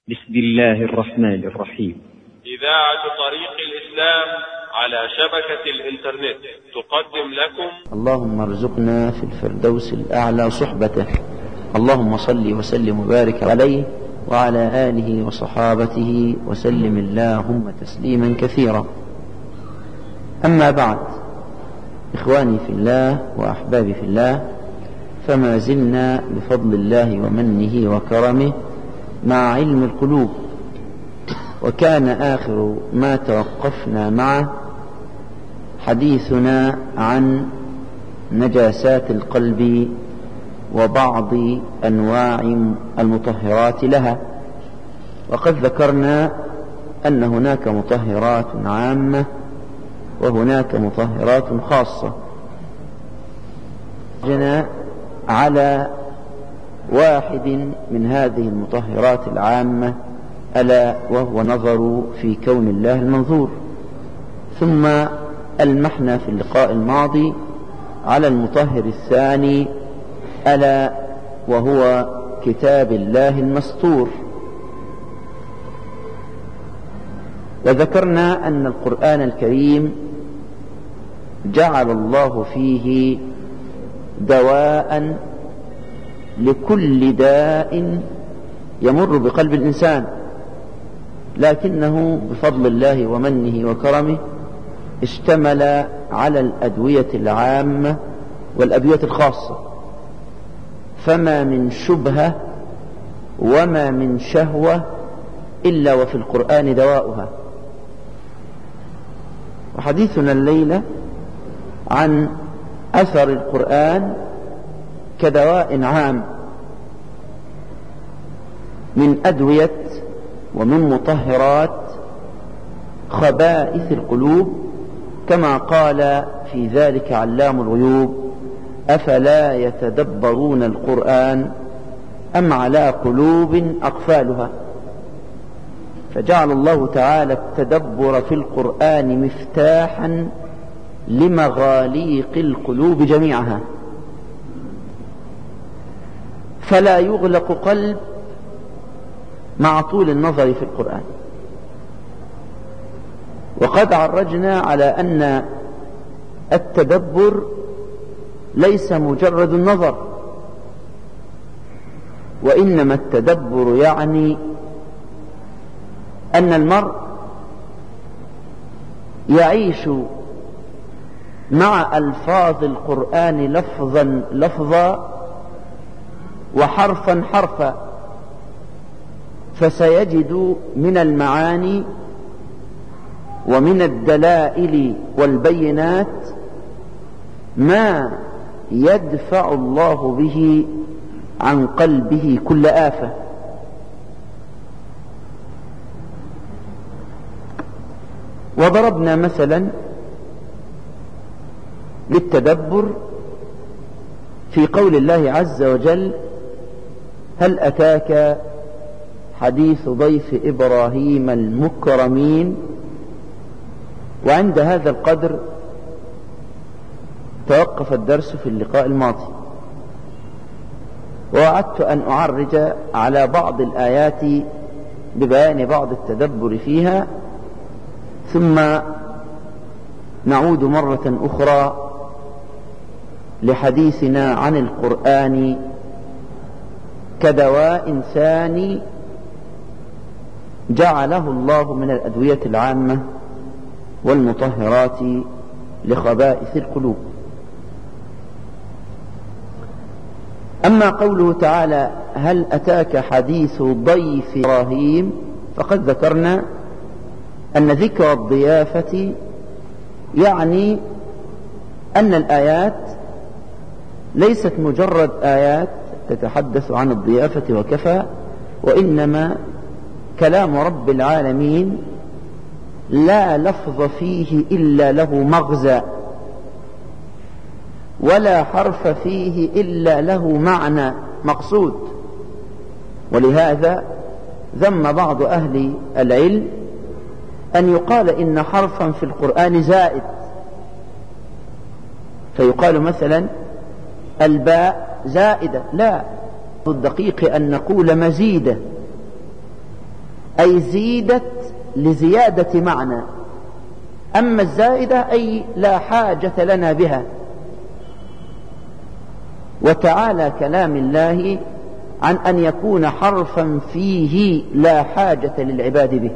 بسم الله الرحمن الرحيم. إذاعة طريق الإسلام على شبكة الإنترنت تقدم لكم اللهم ارزقنا في الفردوس الأعلى صحبته. اللهم صل وسلم وبارك عليه وعلى آله وصحابته وسلم اللهم تسليما كثيرا. أما بعد، إخواني في الله وأحبابي في الله، فما زلنا بفضل الله ومنه وكرمه مع علم القلوب، وكان آخر ما توقفنا معه حديثنا عن نجاسات القلب وبعض أنواع المطهرات لها. وقد ذكرنا أن هناك مطهرات عامة وهناك مطهرات خاصة. جنا على واحد من هذه المطهرات العامة، ألا وهو نظر في كون الله المنظور. ثم ألمحنا في اللقاء الماضي على المطهر الثاني، ألا وهو كتاب الله المسطور. وذكرنا أن القرآن الكريم جعل الله فيه دواء لكل داء يمر بقلب الإنسان، لكنه بفضل الله ومنه وكرمه اشتمل على الأدوية العامة والأدوية الخاصة، فما من شبهة وما من شهوة إلا وفي القرآن دواؤها. وحديثنا الليلة عن أثر القرآن كدواء عام من أدوية ومن مطهرات خبائث القلوب، كما قال في ذلك علام الغيوب: أفلا يتدبرون القرآن أم على قلوب أقفالها. فجعل الله تعالى التدبر في القرآن مفتاحا لمغاليق القلوب جميعها، فلا يغلق قلب مع طول النظر في القرآن. وقد عرجنا على أن التدبر ليس مجرد النظر، وإنما التدبر يعني أن المرء يعيش مع ألفاظ القرآن لفظا لفظا وحرفا حرفا، فسيجد من المعاني ومن الدلائل والبينات ما يدفع الله به عن قلبه كل آفة. وضربنا مثلا للتدبر في قول الله عز وجل: هل أتاك حديث ضيف إبراهيم المكرمين. وعند هذا القدر توقف الدرس في اللقاء الماضي، ووعدت أن أعرج على بعض الآيات ببيان بعض التدبر فيها، ثم نعود مرة أخرى لحديثنا عن القرآن كدواء ثاني جعله الله من الأدوية العامة والمطهرات لخبائث القلوب. أما قوله تعالى: هل أتاك حديث ضيف إبراهيم، فقد ذكرنا أن ذكر الضيافة يعني أن الآيات ليست مجرد آيات تتحدث عن الضيافة وكفى، وإنما كلام رب العالمين لا لفظ فيه إلا له مغزى، ولا حرف فيه إلا له معنى مقصود. ولهذا ذم بعض أهل العلم أن يقال إن حرفا في القرآن زائد، فيقال مثلا الباء زائدة. لا، الدقيق أن نقول مزيدة، أي زيدت لزيادة معنى، أما الزائدة أي لا حاجة لنا بها. وتعالى كلام الله عن أن يكون حرفا فيه لا حاجة للعباد به.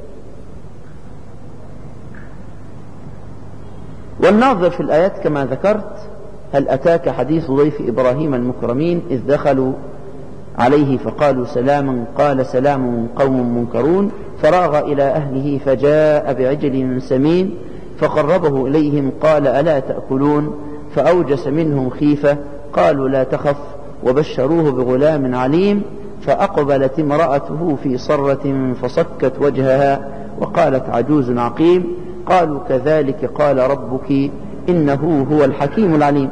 والناظر في الآيات كما ذكرت: هل أتاك حديث ضيف إبراهيم المكرمين إذ دخلوا عليه فقالوا سلاما قال سلام قوم منكرون فراغ إلى أهله فجاء بعجل سمين فقربه إليهم قال ألا تأكلون فأوجس منهم خيفة قالوا لا تخف وبشروه بغلام عليم فأقبلت امرأته في صرة فصكت وجهها وقالت عجوز عقيم قالوا كذلك قال ربك إنه هو الحكيم العليم.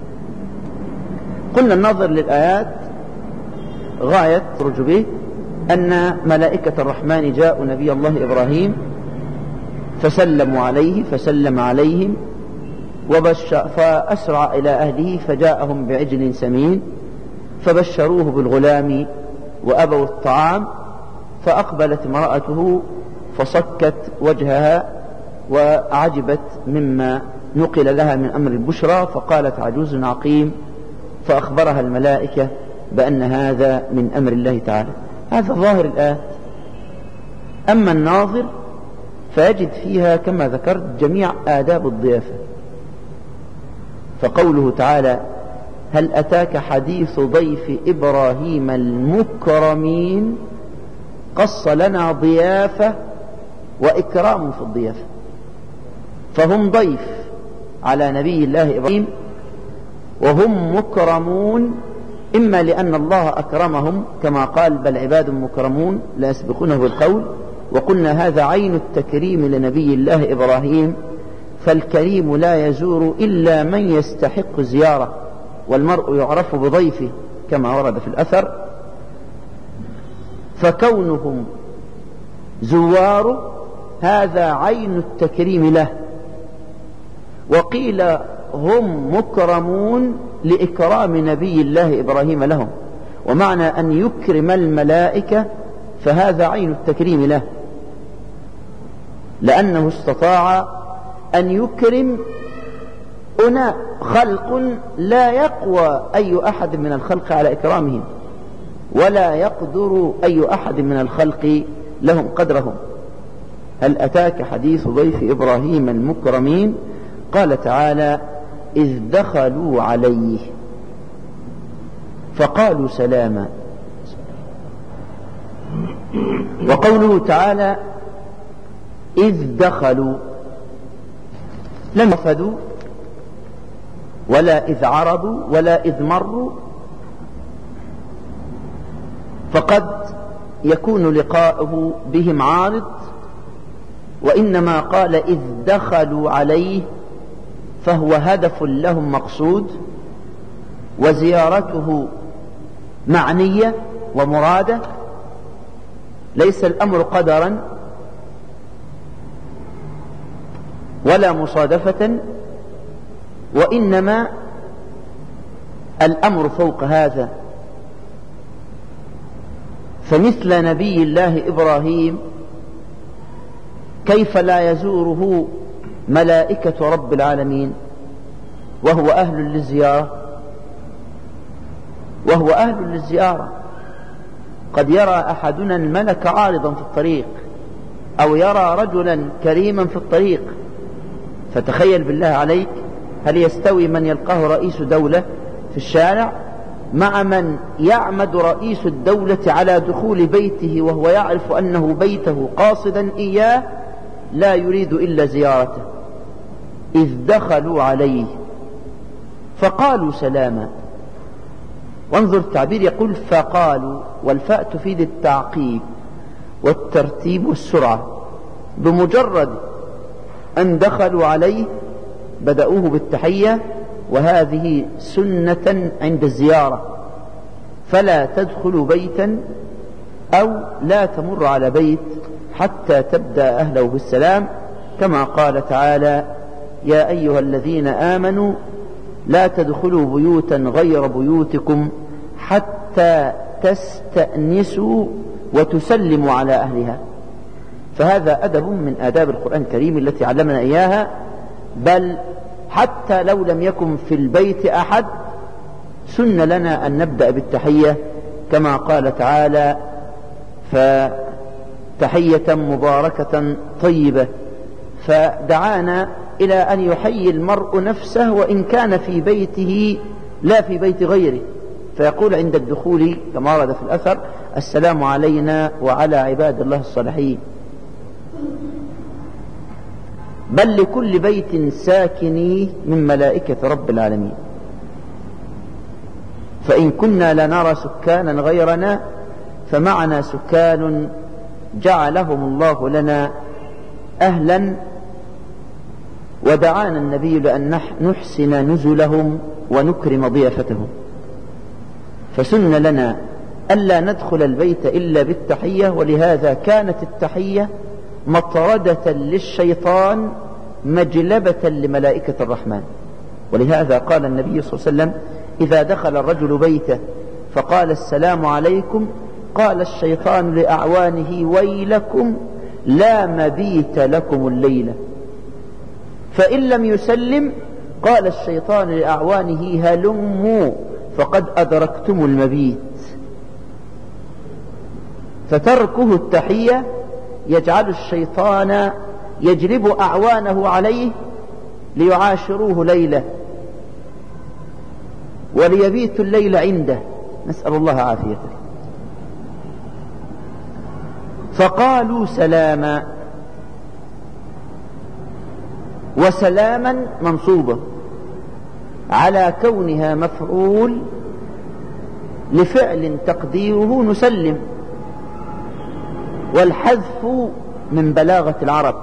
قلنا النظر للآيات غاية تخرج به أن ملائكة الرحمن جاءوا نبي الله إبراهيم فسلموا عليه فسلم عليهم فأسرع إلى أهله فجاءهم بعجل سمين فبشروه بالغلام وأبوا الطعام فأقبلت امرأته فصكت وجهها وعجبت مما نقل لها من أمر البشرى فقالت عجوز عقيم فأخبرها الملائكة بأن هذا من أمر الله تعالى. هذا ظاهر الآيات. أما الناظر فيجد فيها كما ذكرت جميع آداب الضيافة. فقوله تعالى هل أتاك حديث ضيف إبراهيم المكرمين قص لنا ضيافة وإكرام في الضيافة، فهم ضيف على نبي الله إبراهيم وهم مكرمون إما لأن الله أكرمهم كما قال بل عباد مكرمون لا يسبقونه بالقول، وقلنا هذا عين التكريم لنبي الله إبراهيم، فالكريم لا يزور إلا من يستحق زيارة والمرء يعرف بضيفه كما ورد في الأثر، فكونهم زوار هذا عين التكريم له. وقيل هم مكرمون لإكرام نبي الله إبراهيم لهم، ومعنى أن يكرم الملائكة فهذا عين التكريم له، لأنه استطاع أن يكرم أناء خلق لا يقوى أي أحد من الخلق على إكرامهم ولا يقدر أي أحد من الخلق لهم قدرهم. هل أتاك حديث ضيف إبراهيم المكرمين؟ قال تعالى إذ دخلوا عليه فقالوا سلاما. وقوله تعالى إذ دخلوا لم يرفدوا ولا إذ عرضوا ولا إذ مروا، فقد يكون لقاؤه بهم عارض، وإنما قال إذ دخلوا عليه فهو هدف لهم مقصود وزيارته معنية ومرادة، ليس الأمر قدرا ولا مصادفة، وإنما الأمر فوق هذا. فمثل نبي الله إبراهيم كيف لا يزوره ملائكة رب العالمين وهو أهل للزيارة قد يرى أحدنا الملك عارضا في الطريق أو يرى رجلا كريما في الطريق، فتخيل بالله عليك هل يستوي من يلقاه رئيس دولة في الشارع مع من يعمد رئيس الدولة على دخول بيته وهو يعرف أنه بيته قاصدا إياه لا يريد إلا زيارته؟ إذ دخلوا عليه فقالوا سلاما. وانظر التعبير يقول فقالوا، والفاء تفيد التعقيب والترتيب والسرعة، بمجرد أن دخلوا عليه بدأوه بالتحية، وهذه سنة عند الزيارة، فلا تدخل بيتا أو لا تمر على بيت حتى تبدأ أهله بالسلام، كما قال تعالى يا أيها الذين آمنوا لا تدخلوا بيوتا غير بيوتكم حتى تستأنسوا وتسلم على أهلها. فهذا أدب من آداب القرآن الكريم التي علمنا إياها. بل حتى لو لم يكن في البيت أحد سن لنا أن نبدأ بالتحية كما قال تعالى: فتحية مباركة طيبة. فدعانا إلى أن يحيي المرء نفسه وإن كان في بيته لا في بيت غيره، فيقول عند الدخول كما ورد في الأثر: السلام علينا وعلى عباد الله الصالحين. بل لكل بيت ساكنيه من ملائكة رب العالمين. فإن كنا لنرى سكانا غيرنا فمعنا سكان جعلهم الله لنا أهلا، ودعانا النبي لأن نحسن نزلهم ونكرم ضيافتهم. فسن لنا ألا ندخل البيت إلا بالتحية، ولهذا كانت التحية مطردة للشيطان مجلبة لملائكة الرحمن. ولهذا قال النبي صلى الله عليه وسلم: إذا دخل الرجل بيته فقال السلام عليكم قال الشيطان لأعوانه: ويلكم لا مبيت لكم الليلة. فإن لم يسلم قال الشيطان لأعوانه: هلموا فقد أدركتم المبيت. فتركه التحية يجعل الشيطان يجلب أعوانه عليه ليعاشروه ليلة وليبيتوا الليل عنده، نسأل الله عافيته. فقالوا سلاما، وسلاما منصوبة على كونها مفعول لفعل تقديره نسلم، والحذف من بلاغة العرب.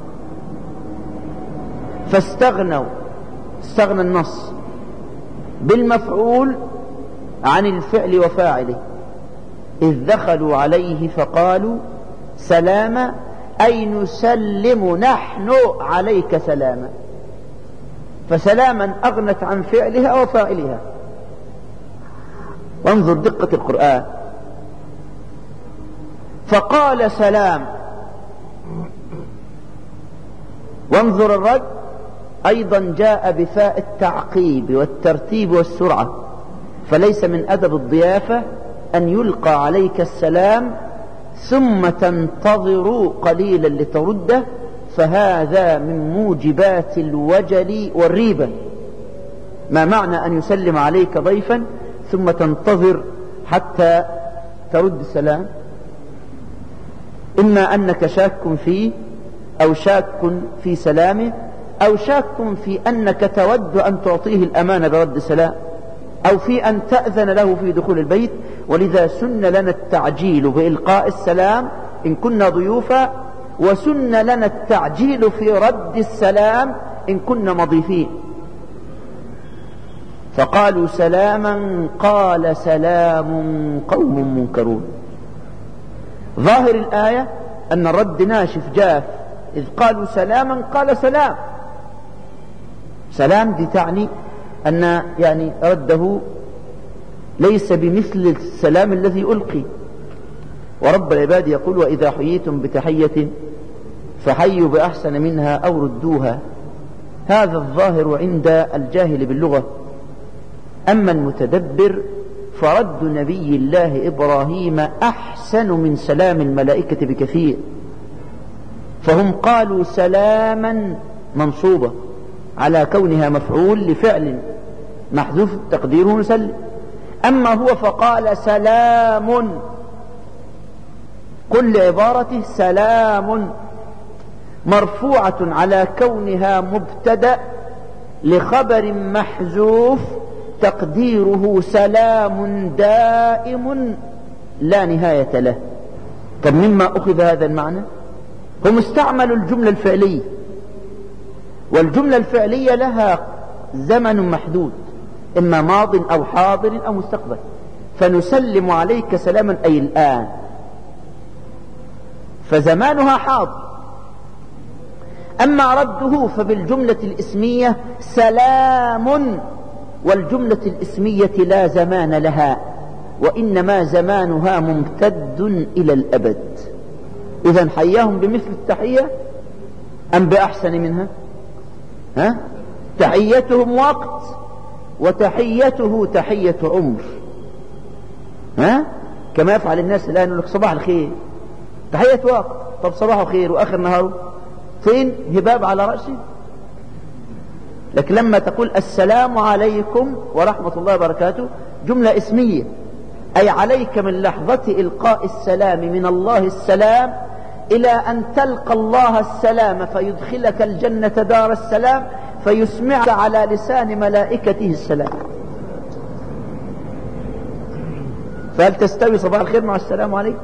فاستغنى النص بالمفعول عن الفعل وفاعله، إذ دخلوا عليه فقالوا سلاما، أي نسلم نحن عليك سلاما. فسلاما أغنت عن فعلها وفاعلها. وانظر دقة القرآن: فقال سلام. وانظر الرد أيضا جاء بفاء التعقيب والترتيب والسرعة. فليس من أدب الضيافة أن يلقى عليك السلام ثم تنتظر قليلا لترده، فهذا من موجبات الوجل والريبة. ما معنى أن يسلم عليك ضيفا ثم تنتظر حتى ترد السلام؟ إما أنك شاك فيه، أو شاك في سلامه، أو شاك في أنك تود أن تعطيه الأمان برد السلام، أو في أن تأذن له في دخول البيت. ولذا سن لنا التعجيل بإلقاء السلام إن كنا ضيوفا، وسن لنا التعجيل في رد السلام إن كنا مضيفين. فقالوا سلاما قال سلام قوم منكرون. ظاهر الآية أن الرد ناشف جاف، إذ قالوا سلاما قال سلام. سلام دي تعني أن يعني رده ليس بمثل السلام الذي ألقي. ورب العباد يقول: وإذا حييتم بتحية فحيوا بأحسن منها أو ردوها. هذا الظاهر عند الجاهل باللغة. أما المتدبر فرد نبي الله إبراهيم أحسن من سلام الملائكة بكثير. فهم قالوا سلاما منصوبة على كونها مفعول لفعل محذوف تقديره نسلم. أما هو فقال سلام، كل عبارته سلام مرفوعة على كونها مبتدأ لخبر محذوف تقديره سلام دائم لا نهاية له. طب مما أخذ هذا المعنى؟ هم استعملوا الجملة الفعلية، والجملة الفعلية لها زمن محدود، إما ماض أو حاضر أو مستقبل. فنسلم عليك سلاما أي الآن، فزمانها حاضر. أما رده فبالجملة الإسمية سلام، والجملة الإسمية لا زمان لها، وإنما زمانها ممتد إلى الأبد. إذن حياهم بمثل التحية أم بأحسن منها؟ تحيتهم وقت وتحيته تحية عمر. كما يفعل الناس الآن، يقول لك صباح الخير، تحية وقت. طب صباحه خير وآخر نهاره فين؟ هباب على رأسه. لكن لما تقول السلام عليكم ورحمة الله وبركاته جملة اسمية، أي عليك من لحظة إلقاء السلام من الله السلام إلى أن تلقى الله السلام فيدخلك الجنة دار السلام فيسمعك على لسان ملائكته السلام. فهل تستوي صباح الخير مع السلام عليكم؟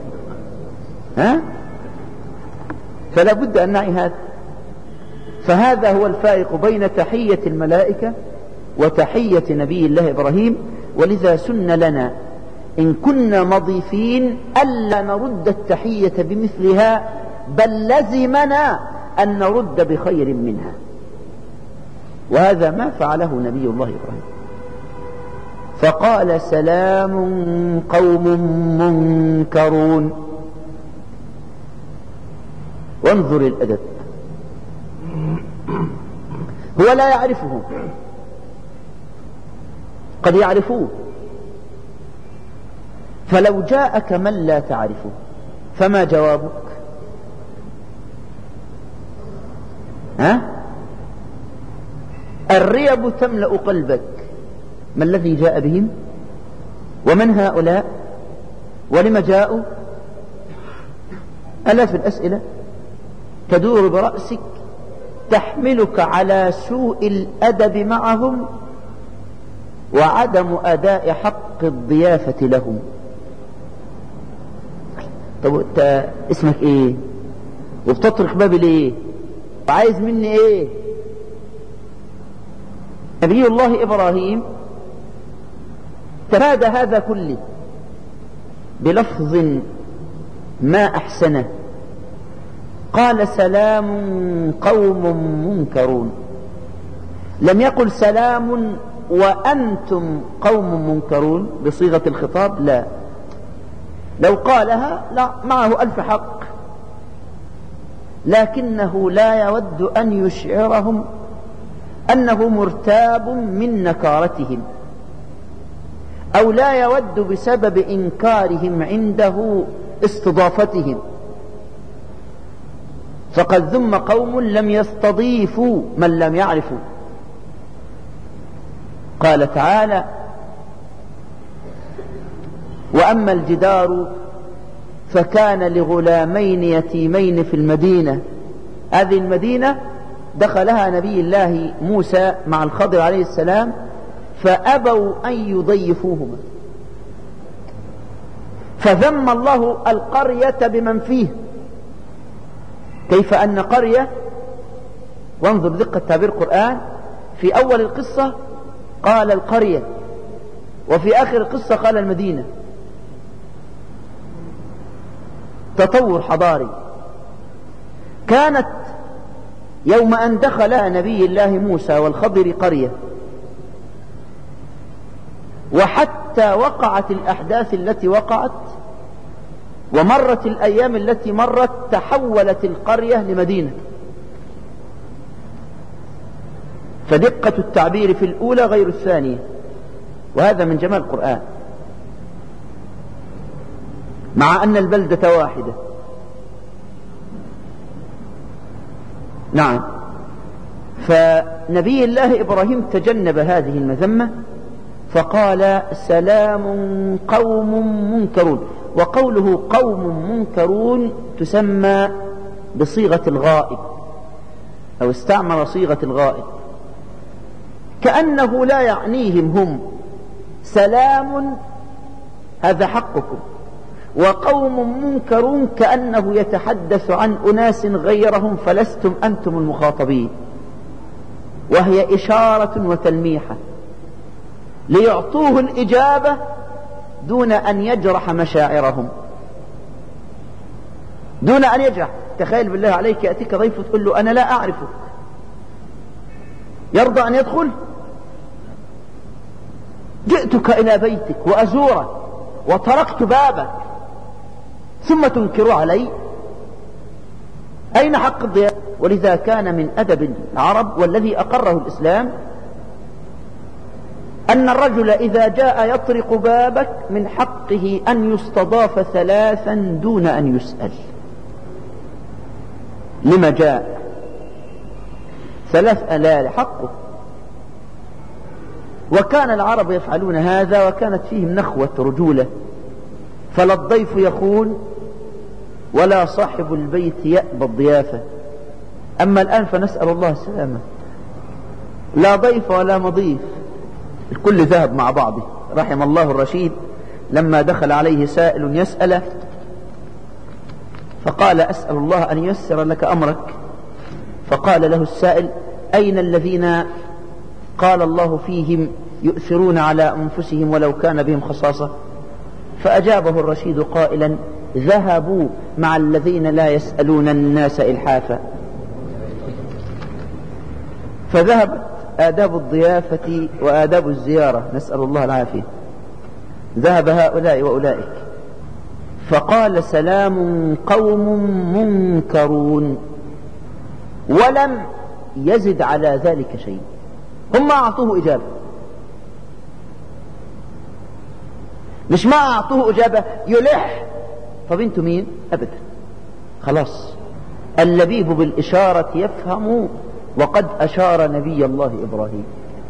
فلا بد أن نعي هذا. فهذا هو الفارق بين تحية الملائكة وتحية نبي الله إبراهيم. ولذا سن لنا إن كنا مضيفين ألا نرد التحية بمثلها، بل لزمنا أن نرد بخير منها. وهذا ما فعله نبي الله إبراهيم، فقال سلام قوم منكرون. وانظر الأدب، هو لا يعرفهم، قد يعرفوه. فلو جاءك من لا تعرفه فما جوابك؟ الريب تملأ قلبك. ما الذي جاء بهم؟ ومن هؤلاء؟ ولم جاءوا؟ آلاف الأسئلة تدور برأسك تحملك على سوء الأدب معهم وعدم أداء حق الضيافة لهم. طب انت اسمك ايه؟ وبتطرق بابي ليه؟ وعايز مني ايه؟ نبي الله إبراهيم تفادى هذا كله بلفظ ما أحسنه، قال سلام قوم منكرون. لم يقل سلام وأنتم قوم منكرون بصيغة الخطاب، لا. لو قالها لا معه ألف حق، لكنه لا يود أن يشعرهم أنه مرتاب من نكارتهم، أو لا يود بسبب إنكارهم عنده استضافتهم. فقد ذم قوم لم يستضيفوا من لم يعرفوا. قال تعالى: وأما الجدار فكان لغلامين يتيمين في المدينة. هذه المدينة دخلها نبي الله موسى مع الخضر عليه السلام فأبوا أن يضيفوهما، فذم الله القرية بمن فيه. كيف أن قرية، وانظر دقة تعبير القرآن، في أول القصة قال القرية وفي آخر القصة قال المدينة. تطور حضاري. كانت يوم أن دخل نبي الله موسى والخضر قرية، وحتى وقعت الأحداث التي وقعت ومرت الأيام التي مرت تحولت القرية لمدينة. فدقة التعبير في الأولى غير الثانية، وهذا من جمال القرآن، مع أن البلدة واحدة. نعم. فنبي الله إبراهيم تجنب هذه المذمة فقال سلام قوم منكرون. وقوله قوم منكرون تسمى بصيغة الغائب، أو استعمل صيغة الغائب، كأنه لا يعنيهم هم. سلام هذا حقكم، وقوم منكرون كأنه يتحدث عن أناس غيرهم فلستم أنتم المخاطبين. وهي إشارة وتلميحة ليعطوه الإجابة دون أن يجرح مشاعرهم، دون أن يجرح. تخيل بالله عليك يأتيك ضيف تقول له أنا لا أعرفك، يرضى أن يدخل؟ جئتك إلى بيتك وأزورك وطرقت بابك ثم تنكر علي؟ أين حق الضيافة؟ ولذا كان من أدب العرب والذي أقره الإسلام أن الرجل إذا جاء يطرق بابك من حقه أن يستضاف 3 دون أن يسأل لما جاء. 3 لا حقه. وكان العرب يفعلون هذا، وكانت فيهم نخوة رجولة، فلا الضيف يخون ولا صاحب البيت يأبى الضيافة. أما الآن فنسأل الله السلامة، لا ضيف ولا مضيف، الكل ذهب مع بعضه. رحم الله الرشيد لما دخل عليه سائل يسأله فقال: أسأل الله أن ييسر لك أمرك. فقال له السائل: أين الذين قال الله فيهم يؤثرون على أنفسهم ولو كان بهم خصاصة؟ فأجابه الرشيد قائلا: ذهبوا مع الذين لا يسألون الناس إلحافا. فذهبت آداب الضيافة وآداب الزيارة، نسأل الله العافية. ذهب هؤلاء وأولئك. فقال: سلام قوم منكرون، ولم يزد على ذلك شيء. هم ما أعطوه إجابة، مش ما أعطوه إجابة يلح. طب انتوا مين؟ أبدا، خلاص. اللبيب بالإشارة يفهم، وقد أشار نبي الله إبراهيم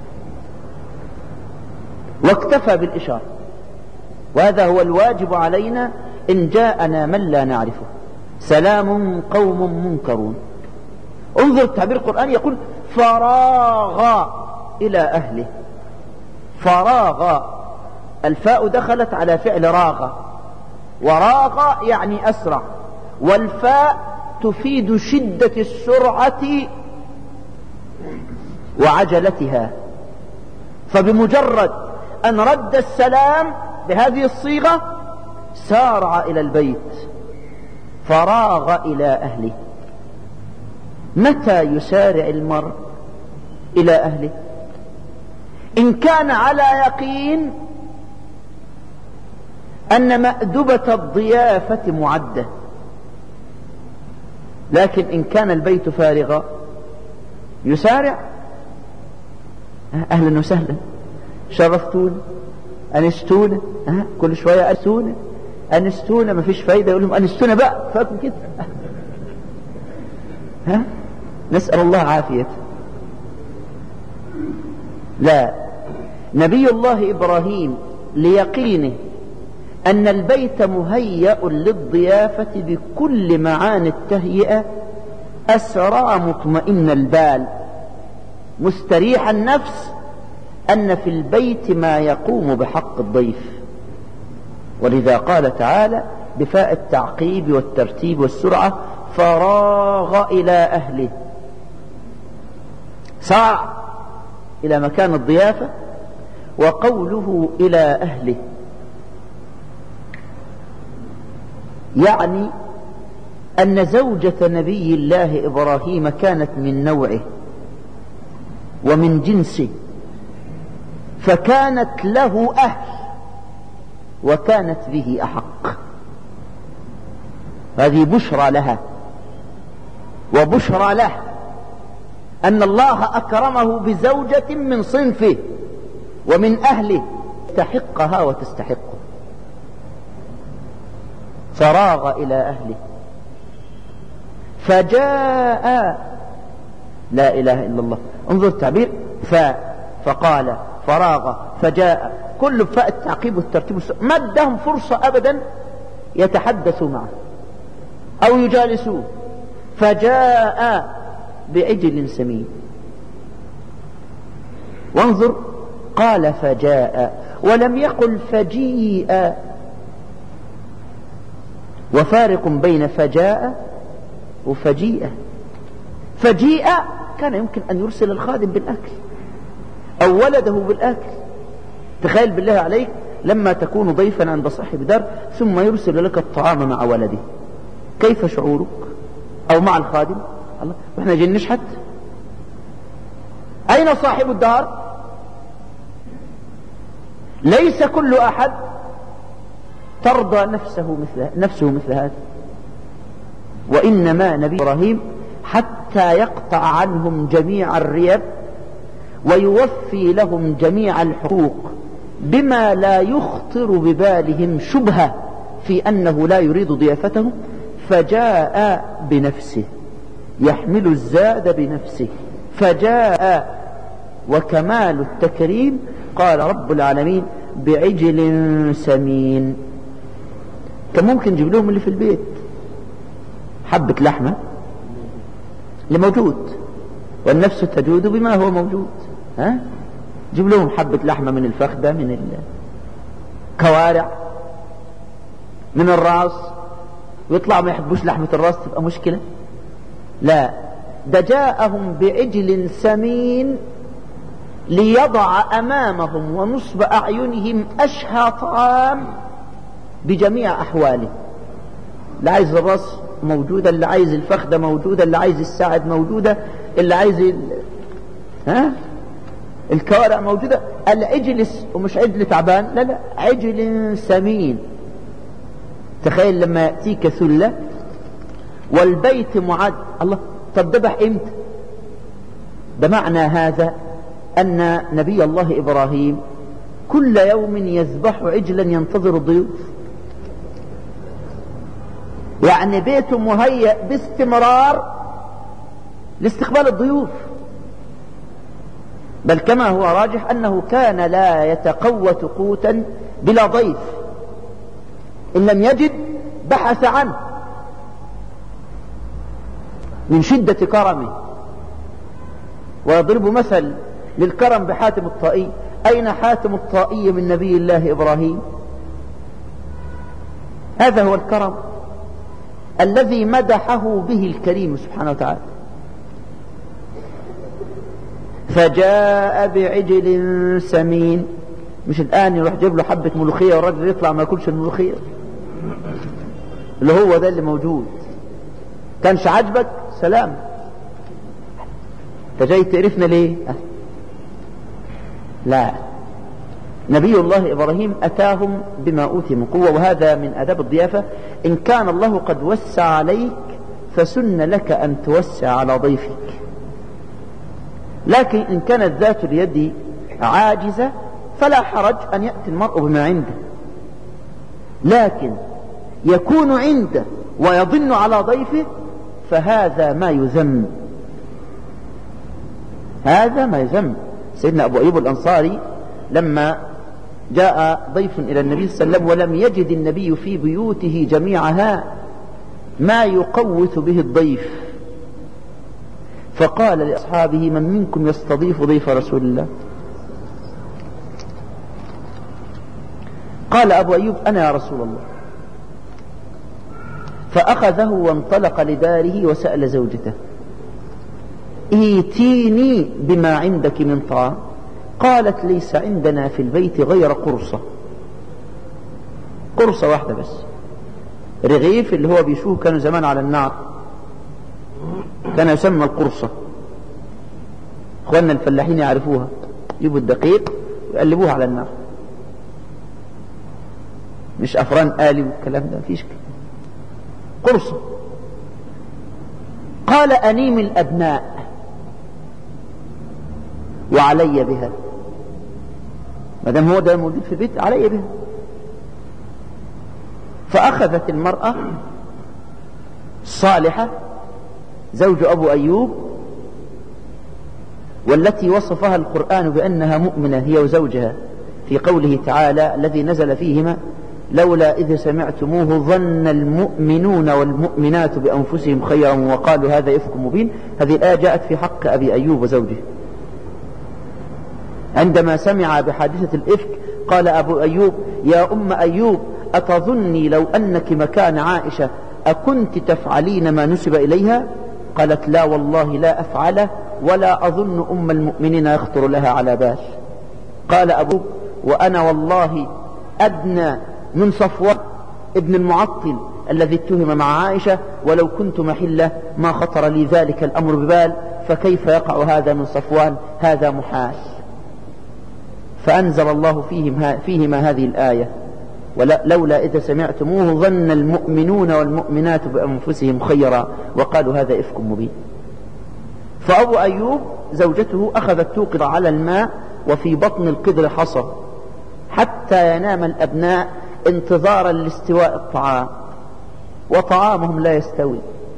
واكتفى بالإشارة، وهذا هو الواجب علينا إن جاءنا من لا نعرفه. سلام قوم منكرون. انظر التعبير القرآني يقول: فراغ إلى أهله. فراغ، الفاء دخلت على فعل راغ، وراغ يعني أسرع، والفاء تفيد شدة السرعة وعجلتها. فبمجرد أن رد السلام بهذه الصيغة سارع إلى البيت. فراغ إلى أهله. متى يسارع المرء إلى أهله؟ إن كان على يقين أن مأدبة الضيافة معدة. لكن إن كان البيت فارغا يسارع: أهلا وسهلا، شرفتونا، أنستونا، كل شوية أنستونا أنستونا، ما فيش فايدة، يقول لهم أنستونا بقى، فاكم كده. نسأل الله عافية. لا، نبي الله إبراهيم ليقينه أن البيت مهيأ للضيافة بكل معاني التهيئة أسرع مطمئن البال مستريح النفس أن في البيت ما يقوم بحق الضيف. ولذا قال تعالى بفاء التعقيب والترتيب والسرعة: فراغ إلى أهله. سارع إلى مكان الضيافة. وقوله إلى أهله يعني أن زوجة نبي الله إبراهيم كانت من نوعه ومن جنسه، فكانت له أهل وكانت به أحق. هذه بشرى لها وبشرى له أن الله أكرمه بزوجة من صنفه ومن أهله تستحقها وتستحقه. فراغ إلى أهله فجاء. لا إله إلا الله. انظر التعبير: فقال فراغ فجاء، كل فاء التعقيب والترتيب ما ادهم فرصة أبدا يتحدثوا معه أو يجالسوه. فجاء بعجل سمين. وانظر قال فجاء ولم يقل فجيء، وفارق بين فجاء وفجيء. فجيء كان يمكن أن يرسل الخادم بالأكل أو ولده بالأكل. تخيل بالله عليك لما تكون ضيفا عند صاحب دار ثم يرسل لك الطعام مع ولده، كيف شعورك؟ أو مع الخادم. الله، وإحنا جايين نشحت. أين صاحب الدار؟ ليس كل أحد ترضى نفسه مثل هذا. وإنما نبي إبراهيم حتى يقطع عنهم جميع الريب ويوفي لهم جميع الحقوق بما لا يخطر ببالهم شبهة في أنه لا يريد ضيافتهم، فجاء بنفسه يحمل الزاد بنفسه، فجاء. وكمال التكريم قال رب العالمين بعجل سمين. كان ممكن نجيب لهم اللي في البيت، حبة لحمة اللي موجود، والنفس تجود بما هو موجود. جيب لهم حبة لحمة من الفخدة، من الكوارع، من الراس، ويطلعوا ما يحبوش لحمة الراس تبقى مشكلة. لا، ده جاءهم بعجل سمين ليضع أمامهم ونصب أعينهم أشهى طعام بجميع أحواله. اللي عايز الراس موجودة، اللي عايز الفخدة موجودة، اللي عايز الساعد موجودة، اللي عايز الكوارع موجودة. العجل ومش عجل تعبان، لا لا، عجل سمين. تخيل لما يأتيك ثلة والبيت معد. الله، طب ذبح امتى؟ ده معنى هذا أن نبي الله إبراهيم كل يوم يذبح عجلا ينتظر الضيوف، يعني بيته مهيأ باستمرار لاستقبال الضيوف. بل كما هو راجح أنه كان لا يتقوت قوتا بلا ضيف، إن لم يجد بحث عنه من شدة كرمه. ويضرب مثل للكرم بحاتم الطائي. أين حاتم الطائي من نبي الله إبراهيم؟ هذا هو الكرم الذي مدحه به الكريم سبحانه وتعالى. فجاء بعجل سمين. مش الآن يروح جيب له حبة ملوخية والراجل يطلع ما ياكلش الملوخية، اللي هو ده اللي موجود. كانش عجبك؟ سلام، انت جاي تقرفنا ليه؟ لا، نبي الله إبراهيم أتاهم بما أوتي من قوة. وهذا من آداب الضيافة. إن كان الله قد وسع عليك فسن لك أن توسع على ضيفك، لكن إن كانت ذات اليد عاجزة فلا حرج أن يأتي المرء بما عنده، لكن يكون عنده ويضن على ضيفه فهذا ما يذم، هذا ما يذم. سيدنا أبو أيوب الأنصاري لما جاء ضيف إلى النبي صلى الله عليه وسلم ولم يجد النبي في بيوته جميعها ما يقوت به الضيف، فقال لأصحابه: من منكم يستضيف ضيف رسول الله؟ قال أبو أيوب: أنا يا رسول الله. فأخذه وانطلق لداره وسأل زوجته: ائتيني بما عندك من طعام. قالت: ليس عندنا في البيت غير قرصة، قرصة واحدة بس، رغيف اللي هو بيشوه كانوا زمان على النار، كان يسمى القرصة. اخواننا الفلاحين يعرفوها، يجيبوا الدقيق ويقلبوها على النار، مش أفران آلي والكلام ده، مفيش قرصة. قال: أنيم الأبناء وعلي بها، ما دام هو ده موجود في البيت علي بها. فأخذت المرأة الصالحة زوج أبو أيوب، والتي وصفها القرآن بأنها مؤمنة هي وزوجها في قوله تعالى الذي نزل فيهما: لولا إذ سمعتموه ظن المؤمنون والمؤمنات بأنفسهم خيرا وقالوا هذا إفك مبين. هذه الآية جاءت في حق أبي أيوب وزوجه. عندما سمع بحادثة الإفك قال أبو أيوب: يا أم أيوب، أتظني لو أنك مكان عائشة أكنت تفعلين ما نسب إليها؟ قالت: لا والله لا أفعله، ولا أظن أم المؤمنين يخطر لها على بال. قال أبو: وأنا والله أدنى من صفوان ابن المعطل الذي اتهم مع عائشة، ولو كنت محلة ما خطر لي ذلك الأمر ببال، فكيف يقع هذا من صفوان؟ هذا محال. فأنزل الله فيهما هذه الآية: ولولا إذا سمعتموه ظن المؤمنون والمؤمنات بأنفسهم خيرا وقالوا هذا إفك مبين. فأبو أيوب زوجته أخذت توقد على الماء وفي بطن القدر حصى حتى ينام الأبناء انتظارا لاستواء الطعام، وطعامهم لا يستوي.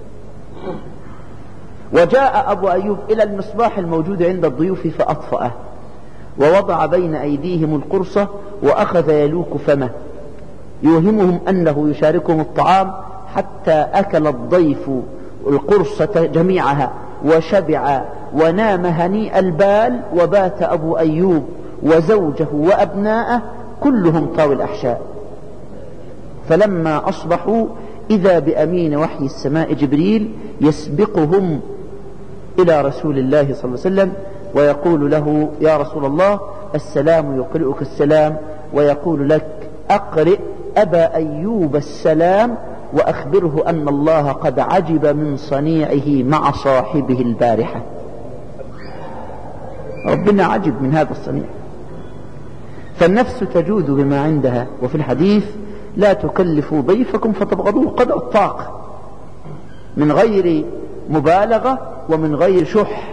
وجاء أبو أيوب إلى المصباح الموجود عند الضيوف فأطفأه، ووضع بين أيديهم القرصة وأخذ يلوك فمه يوهمهم أنه يشاركهم الطعام، حتى أكل الضيف القرصة جميعها وشبع ونام هنيء البال، وبات أبو أيوب وزوجه وأبناءه كلهم طاوي الأحشاء. فلما أصبحوا إذا بأمين وحي السماء جبريل يسبقهم إلى رسول الله صلى الله عليه وسلم ويقول له: يا رسول الله، السلام يقرئك السلام، ويقول لك: أقرئ أبا أيوب السلام وأخبره أن الله قد عجب من صنيعه مع صاحبه البارحة. ربنا عجب من هذا الصنيع. فالنفس تجود بما عندها. وفي الحديث: لا تكلفوا ضيفكم فتبغضوه قدر الطاقة، من غير مبالغة ومن غير شح،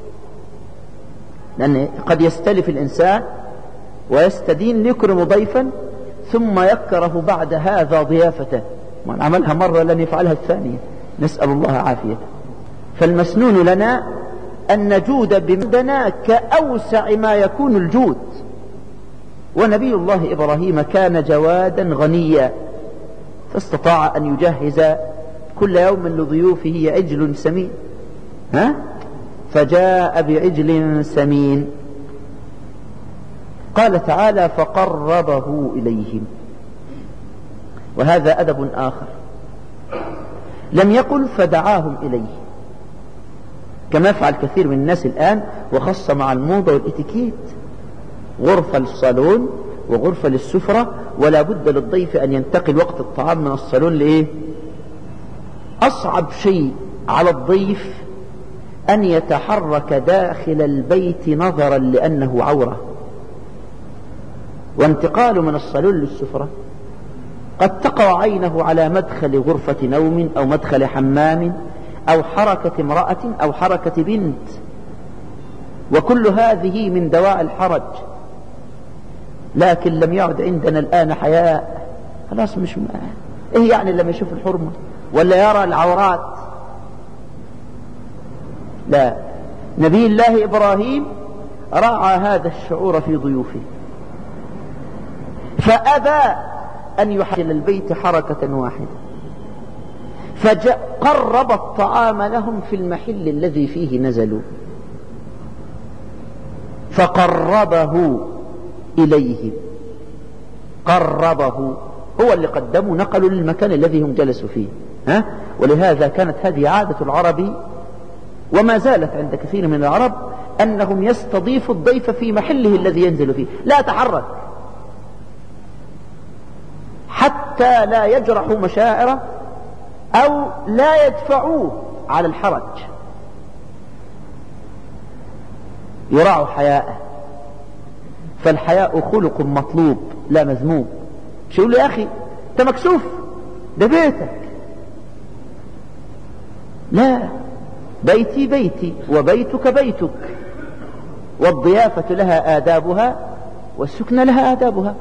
لأن قد يستلف الإنسان ويستدين ليكرم ضيفا ثم يكره بعد هذا ضيافته، من عملها مرة لن يفعلها الثانية، نسأل الله عافية. فالمسنون لنا أن نجود بمدنا كأوسع ما يكون الجود. ونبي الله إبراهيم كان جوادا غنيا، فاستطاع أن يجهز كل يوم لضيوفه عجل سمين، فجاء بعجل سمين. قال تعالى: فقربه إليهم. وهذا أدب آخر، لم يقل فدعاهم إليه كما يفعل كثير من الناس الآن، وخص مع الموضة والإتيكيت غرفة للصالون وغرفة للسفرة، ولا بد للضيف أن ينتقل وقت الطعام من الصالون لإيه؟ أصعب شيء على الضيف أن يتحرك داخل البيت نظرا لأنه عورة، وانتقاله من الصالون للسفرة قد تقع عينه على مدخل غرفة نوم أو مدخل حمام أو حركة امرأة أو حركة بنت، وكل هذه من دواعي الحرج. لكن لم يعد عندنا الآن حياء، خلاص مش إيه يعني لما يشوف الحرمة ولا يرى العورات؟ لا، نبي الله إبراهيم راعى هذا الشعور في ضيوفه، فأبى أن يحجل البيت حركة واحدة، فقرب الطعام لهم في المحل الذي فيه نزلوا، فقربه إليهم. قربه هو اللي قدموا، نقلوا للمكان الذي هم جلسوا فيه. ولهذا كانت هذه عادة العرب وما زالت عند كثير من العرب، أنهم يستضيفوا الضيف في محله الذي ينزل فيه، لا تحرك حتى لا يجرحوا مشاعره أو لا يدفعوه على الحرج، يراعوا حياءه. فالحياء خلق مطلوب لا مذموم. شو يقول له: يا أخي أنت مكسوف، ده بيتك. لا، بيتي بيتي وبيتك بيتك، والضيافة لها آدابها والسكنة لها آدابها،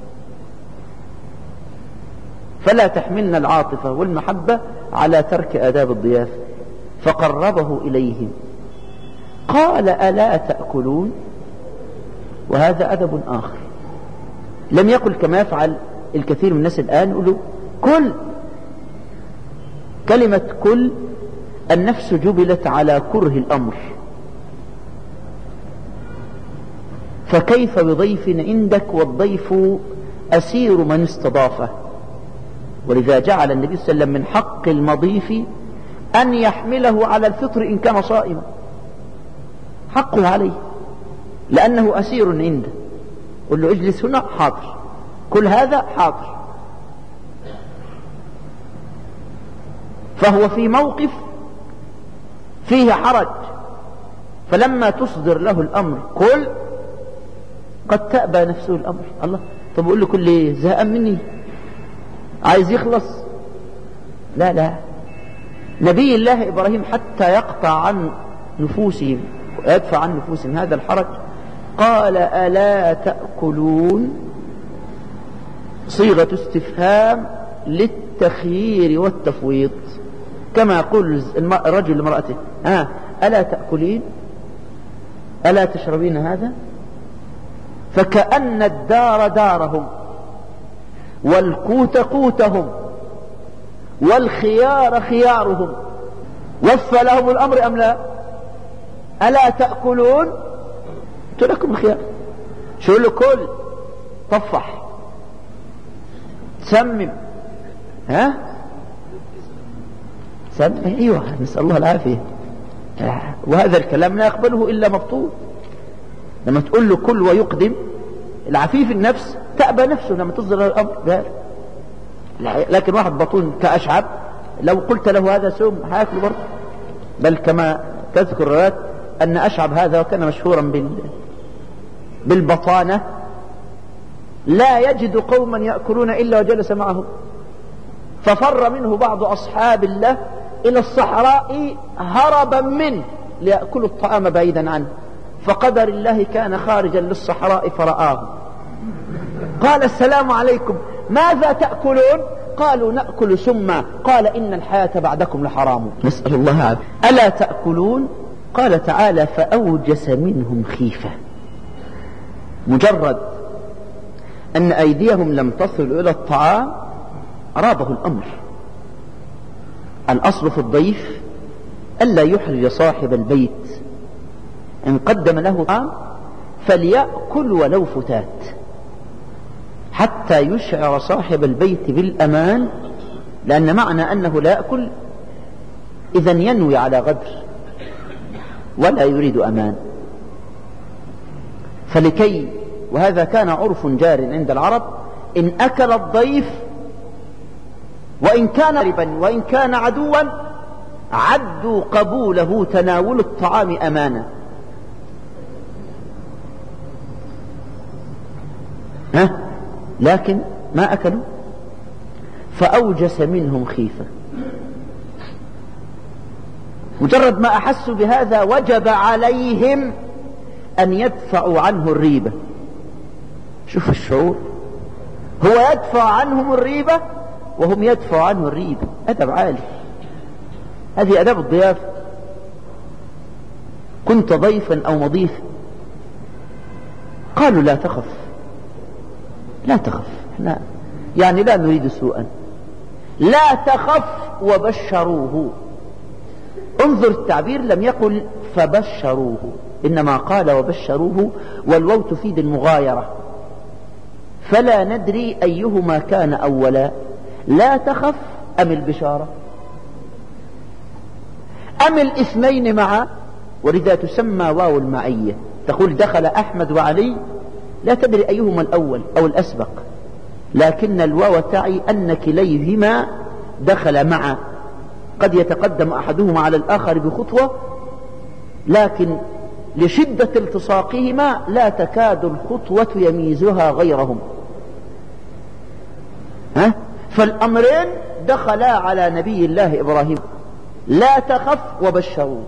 فلا تحملنا العاطفة والمحبة على ترك آداب الضيافة. فقربه إليهم. قال: ألا تأكلون؟ وهذا أدب آخر، لم يقل كما يفعل الكثير من الناس الآن، يقولوا كل. كلمة كل النفس جبلت على كره الأمر، فكيف بضيف عندك والضيف أسير من استضافه؟ ولذا جعل النبي صلى الله عليه وسلم من حق المضيف أن يحمله على الفطر إن كان صائما، حقه عليه لأنه أسير عنده. قل له: اجلس هنا، حاضر. كل هذا، حاضر. فهو في موقف فيه حرج، فلما تصدر له الأمر كل، قد تأبى نفسه الأمر. الله، طب أقول له كل إيه؟ زهقان مني، عايز يخلص؟ لا لا، نبي الله إبراهيم حتى يقطع عن نفوسهم ويدفع عن نفوسهم هذا الحرج قال ألا تأكلون، صيغة استفهام للتخيير والتفويض، كما يقول الرجل لامرأته ألا تأكلين، ألا تشربين هذا؟ فكأن الدار دارهم والقوت قوتهم والخيار خيارهم، وفى لهم الأمر أم لا؟ ألا تأكلون؟ قلت لكم الخيار، شو له كل طفح تسمم سمم، أيوة نسأل الله العافية. وهذا الكلام لا يقبله إلا مبطول. لما تقول له كل ويقدم، العفيف النفس تأبى نفسه لما تصدر الأمر ذلك. لكن واحد بطون كأشعب لو قلت له هذا سم هياكل برضه. بل كما تذكر الروايات أن أشعب هذا وكان مشهورا بالبطانة لا يجد قوما يأكلون إلا وجلس معهم، ففر منه بعض أصحاب الله إلى الصحراء هربا منه ليأكلوا الطعام بعيدا عنه، فقدر الله كان خارجا للصحراء فرآه قال السلام عليكم ماذا تأكلون؟ قالوا نأكل سما. قال إن الحياة بعدكم لحرام، نسأل الله عافية. ألا تأكلون؟ قال تعالى فأوجس منهم خيفة، مجرد أن أيديهم لم تصل إلى الطعام أرابه الأمر. الأصل في الضيف ألا يحرج صاحب البيت، إن قدم له طعام فليأكل ولو فتات، حتى يشعر صاحب البيت بالأمان، لأن معنى أنه لا يأكل إذن ينوي على غدر ولا يريد أمان. فلكي، وهذا كان عرف جار عند العرب، إن أكل الضيف وإن كان غريبا وإن كان عدوا عدوا قبوله تناول الطعام أمانة. لكن ما أكلوا، فأوجس منهم خيفة. مجرد ما أحسوا بهذا وجب عليهم أن يدفعوا عنه الريبة. شوف الشعور، هو يدفع عنهم الريبة وهم يدفعوا عنه الريبة. أدب عالي، هذه أدب الضيافة. كنت ضيفا أو مضيفا، قالوا لا تخف لا تخف، احنا يعني لا نريد سوءا، لا تخف وبشروه. انظر التعبير، لم يقل فبشروه، إنما قال وبشروه، والواو تفيد المغايرة، فلا ندري أيهما كان أولا، لا تخف أم البشارة أم الاثنين معا. ولذا تسمى واو المعية. تقول دخل أحمد وعلي، لا تدري أيهما الأول أو الأسبق، لكن الواو تعي أن كليهما دخل معا، قد يتقدم أحدهما على الآخر بخطوة، لكن لشدة التصاقهما لا تكاد الخطوة يميزها غيرهم. فالأمرين دخلا على نبي الله إبراهيم، لا تخف وبشروه.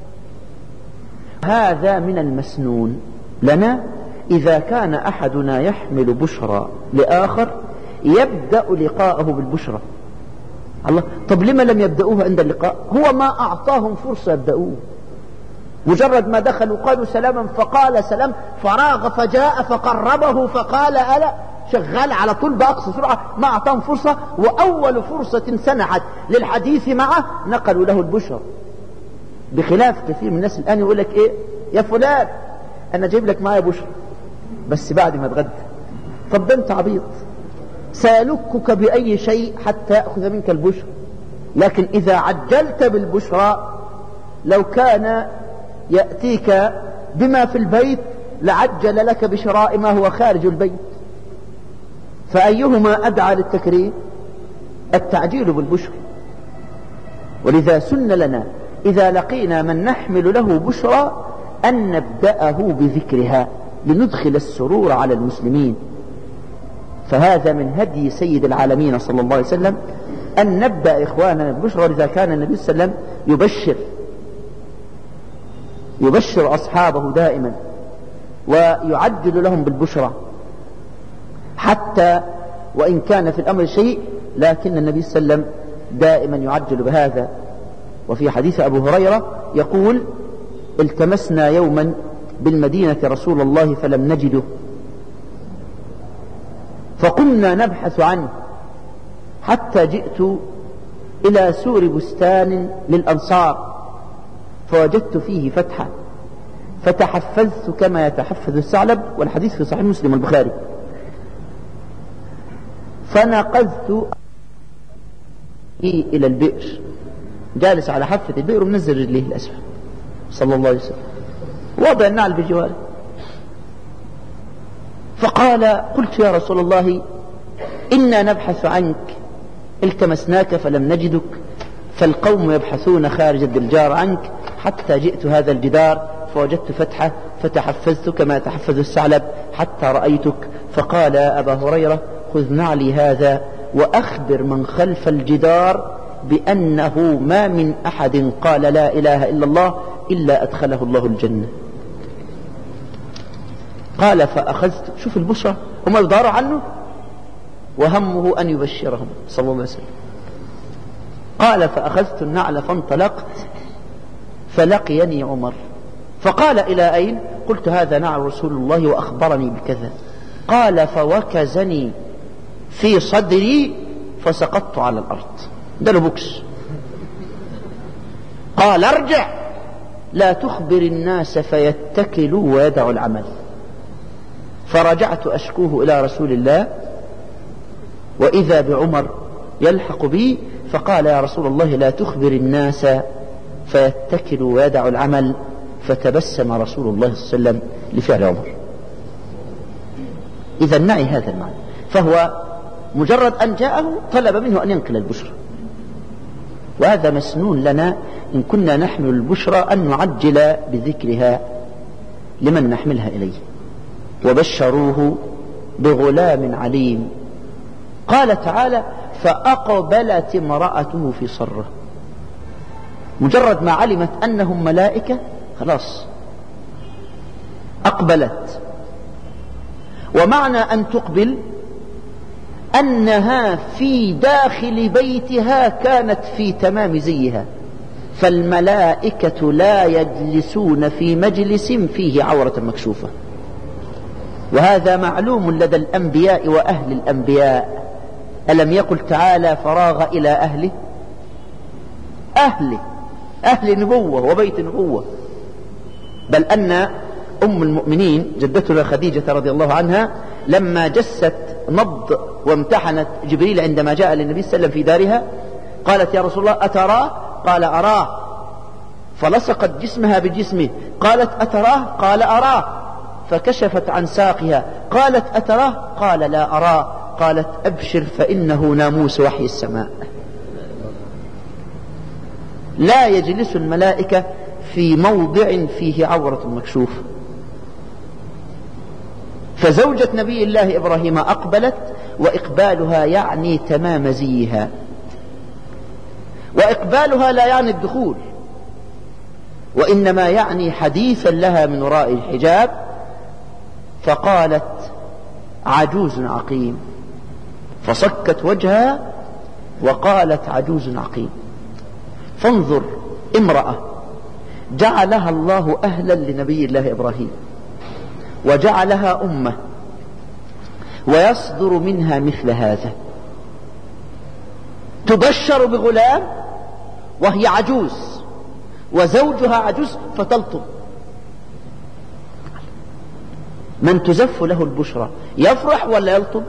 هذا من المسنون لنا إذا كان أحدنا يحمل بشرى لآخر يبدأ لقاءه بالبشرى. الله، طب لما لم يبدأوه عند اللقاء؟ هو ما أعطاهم فرصة يبدأوه. مجرد ما دخلوا قالوا سلاما فقال سلام، فراغ فجاء فقربه فقال ألا، شغال على طول بأقصى سرعة، ما أعطاهم فرصة. وأول فرصة سنحت للحديث معه نقلوا له البشرى. بخلاف كثير من الناس الآن يقول لك إيه يا فلان أنا جايب لك معايا بشرى بس بعد ما اتغدى. طب ده أنت عبيط، سيلكك بأي شيء حتى يأخذ منك البشرى. لكن إذا عجلت بالبشرى، لو كان يأتيك بما في البيت لعجل لك بشراء ما هو خارج البيت. فأيهما أدعى للتكريم؟ التعجيل بالبشرى. ولذا سن لنا إذا لقينا من نحمل له بشرى أن نبدأه بذكرها لندخل السرور على المسلمين. فهذا من هدي سيد العالمين صلى الله عليه وسلم أن نبدأ إخواننا بالبشرى. ولذا كان النبي صلى الله عليه وسلم يبشر أصحابه دائما ويعجل لهم بالبشرى، حتى وإن كان في الأمر شيء لكن النبي صلى الله عليه وسلم دائما يعجل بهذا. وفي حديث أبو هريرة يقول: التمسنا يوما بالمدينة رسول الله فلم نجده، فقمنا نبحث عنه حتى جئت إلى سور بستان للأنصار فوجدت فيه فتحة، فتحفزت كما يتحفز الثعلب، والحديث في صحيح مسلم والبخاري، فنقذت إلى البئر، جالس على حافة البئر ومنزل رجليه الأسفل صلى الله عليه وسلم، وضع النعل بجواره. فقال: قلت يا رسول الله إنا نبحث عنك، التمسناك فلم نجدك، فالقوم يبحثون خارج الدلجار عنك، حتى جئت هذا الجدار فوجدت فتحة فتحفزت كما يتحفز الثعلب حتى رأيتك. فقال يا أبا هريرة: خذ نعلي هذا وأخبر من خلف الجدار بأنه ما من أحد قال لا إله إلا الله إلا أدخله الله الجنة. قال: فأخذت، شوف البشرى، هم يداروا عنه وهمه أن يبشرهم صلى الله عليه وسلم. قال: فأخذت النعل فانطلقت فلقيني عمر فقال: إلى أين؟ قلت: هذا نعل رسول الله وأخبرني بكذا. قال: فوكزني في صدري فسقطت على الأرض. ده له بوكس. قال: ارجع لا تخبر الناس فيتكلوا ويدعوا العمل. فرجعت أشكوه إلى رسول الله، وإذا بعمر يلحق بي فقال: يا رسول الله لا تخبر الناس فيتكلوا ويدعوا العمل. فتبسم رسول الله صلى الله عليه وسلم لفعل عمر. إذا نعي هذا المعنى، فهو مجرد أن جاءه طلب منه أن ينقل البشرى، وهذا مسنون لنا إن كنا نحمل البشرى أن نعجل بذكرها لمن نحملها إليه. وبشروه بغلام عليم. قال تعالى: فأقبلت امرأته في صرة. مجرد ما علمت أنهم ملائكة خلاص أقبلت. ومعنى أن تقبل أنها في داخل بيتها كانت في تمام زيها، فالملائكة لا يجلسون في مجلس فيه عورة مكشوفة، وهذا معلوم لدى الأنبياء وأهل الأنبياء. ألم يقل تعالى: فراغ إلى أهل نبوة وبيت نبوة؟ بل أن أم المؤمنين جدتنا خديجة رضي الله عنها لما جست نبض وامتحنت جبريل عندما جاء للنبي صلى الله عليه وسلم في دارها قالت: يا رسول الله أتراه؟ قال: أراه. فلصقت جسمها بجسمه. قالت: أتراه؟ قال: أراه. فكشفت عن ساقها. قالت: أتراه؟ قال: لا أراه. قالت: أبشر فإنه ناموس وحي السماء. لا يجلس الملائكة في موضع فيه عورة مكشوفة. فزوجة نبي الله إبراهيم أقبلت، وإقبالها يعني تمام زيها، وإقبالها لا يعني الدخول، وإنما يعني حديثا لها من وراء الحجاب. فقالت: عجوز عقيم، فصكت وجهها وقالت: عجوز عقيم. فانظر، امرأة جعلها الله أهلا لنبي الله إبراهيم وجعلها أمة، ويصدر منها مثل هذا، تبشر بغلام وهي عجوز وزوجها عجوز فتلطم. من تزف له البشرى يفرح ولا يلطم؟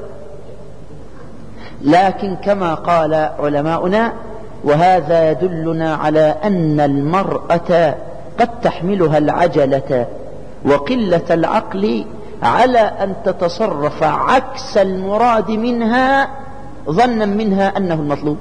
لكن كما قال علماؤنا، وهذا يدلنا على أن المرأة قد تحملها العجلة وقلة العقل على أن تتصرف عكس المراد منها ظنا منها أنه المطلوب.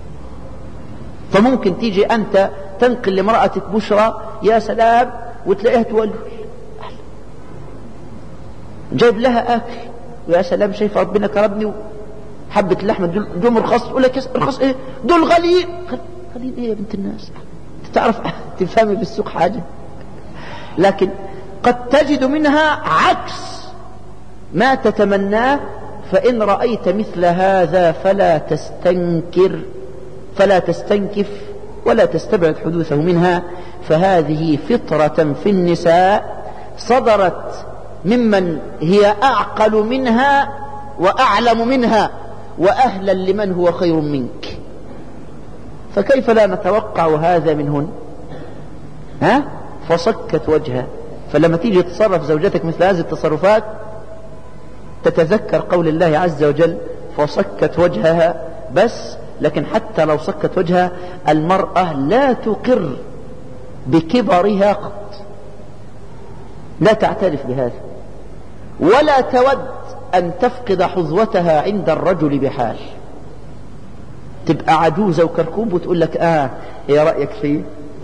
فممكن تيجي أنت تنقل لامرأتك بشرى يا سلام وتلاقيها تولي جايب لها أكل ويا سلام شايف ربنا كرمني حبة اللحمة دول مرخص، تقول لك ارخص ايه دول غاليين. غاليين ايه يا بنت الناس؟ تعرف تفهمي بالسوق حاجة؟ لكن قد تجد منها عكس ما تتمناه. فإن رأيت مثل هذا فلا تستنكف ولا تستبعد حدوثه منها، فهذه فطرة في النساء صدرت ممن هي أعقل منها وأعلم منها وأهلا لمن هو خير منك، فكيف لا نتوقع هذا منهن؟ فصكت وجهها. فلما تيجي تتصرف زوجتك مثل هذه التصرفات تتذكر قول الله عز وجل فصكت وجهها بس. لكن حتى لو صكت وجهها المرأة لا تقر بكبرها قط، لا تعترف بهذا، ولا تود أن تفقد حظوتها عند الرجل بحال. تبقى عجوزة وكركوب وتقول لك ايه رأيك فيه؟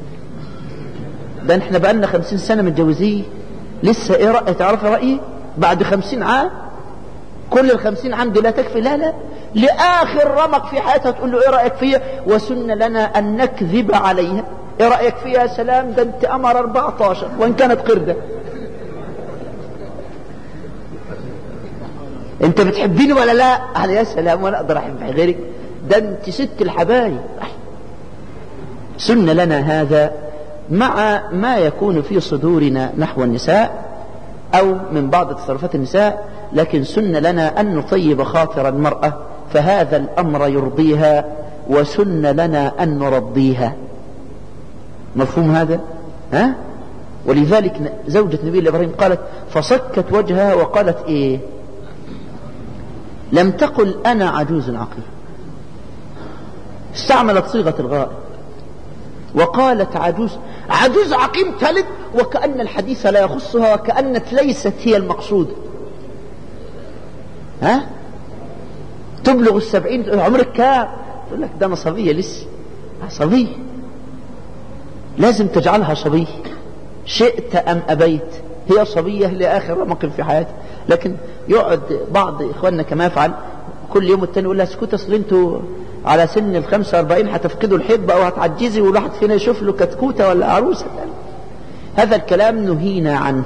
ده احنا بقالنا 50 سنة متجوزين لسه ايه رأيك؟ تعرف رأيي بعد 50 عام؟ كل 50 عام دي لا تكفي؟ لا لآخر رمق في حياتها تقول له ايه رأيك فيها؟ وسن لنا أن نكذب عليها. ايه رأيك فيها؟ يا سلام ده انت أمر 14 وإن كانت قردة. انت بتحبيني ولا لا؟ قال يا سلام وانا اقدر احب غيرك؟ ده انت ست الحبايب. سن لنا هذا مع ما يكون في صدورنا نحو النساء أو من بعض تصرفات النساء، لكن سن لنا أن نطيب خاطر المرأة، فهذا الأمر يرضيها، وسن لنا أن نرضيها. مفهوم هذا؟ ولذلك زوجة نبي إبراهيم قالت فصكت وجهها وقالت إيه؟ لم تقل أنا عجوز عقيم، استعملت صيغة الغائب وقالت عجوز عقيم تلد، وكأن الحديث لا يخصها وكأنت ليست هي المقصود. تبلغ 70 عمرك كام؟ تقول لك ده أنا صبية لسه. صبية لازم تجعلها صبية شئت أم أبيت، هي صبية لآخر رمق في حياتها. لكن يقعد بعض إخواننا كما يفعل كل يوم التاني يقول لها اسكت اصل انتوا على سن 45 هتفقدوا الحب او هتعجزي والواحد فينا يشوف له كتكوته ولا عروسه. هذا الكلام نهينا عنه،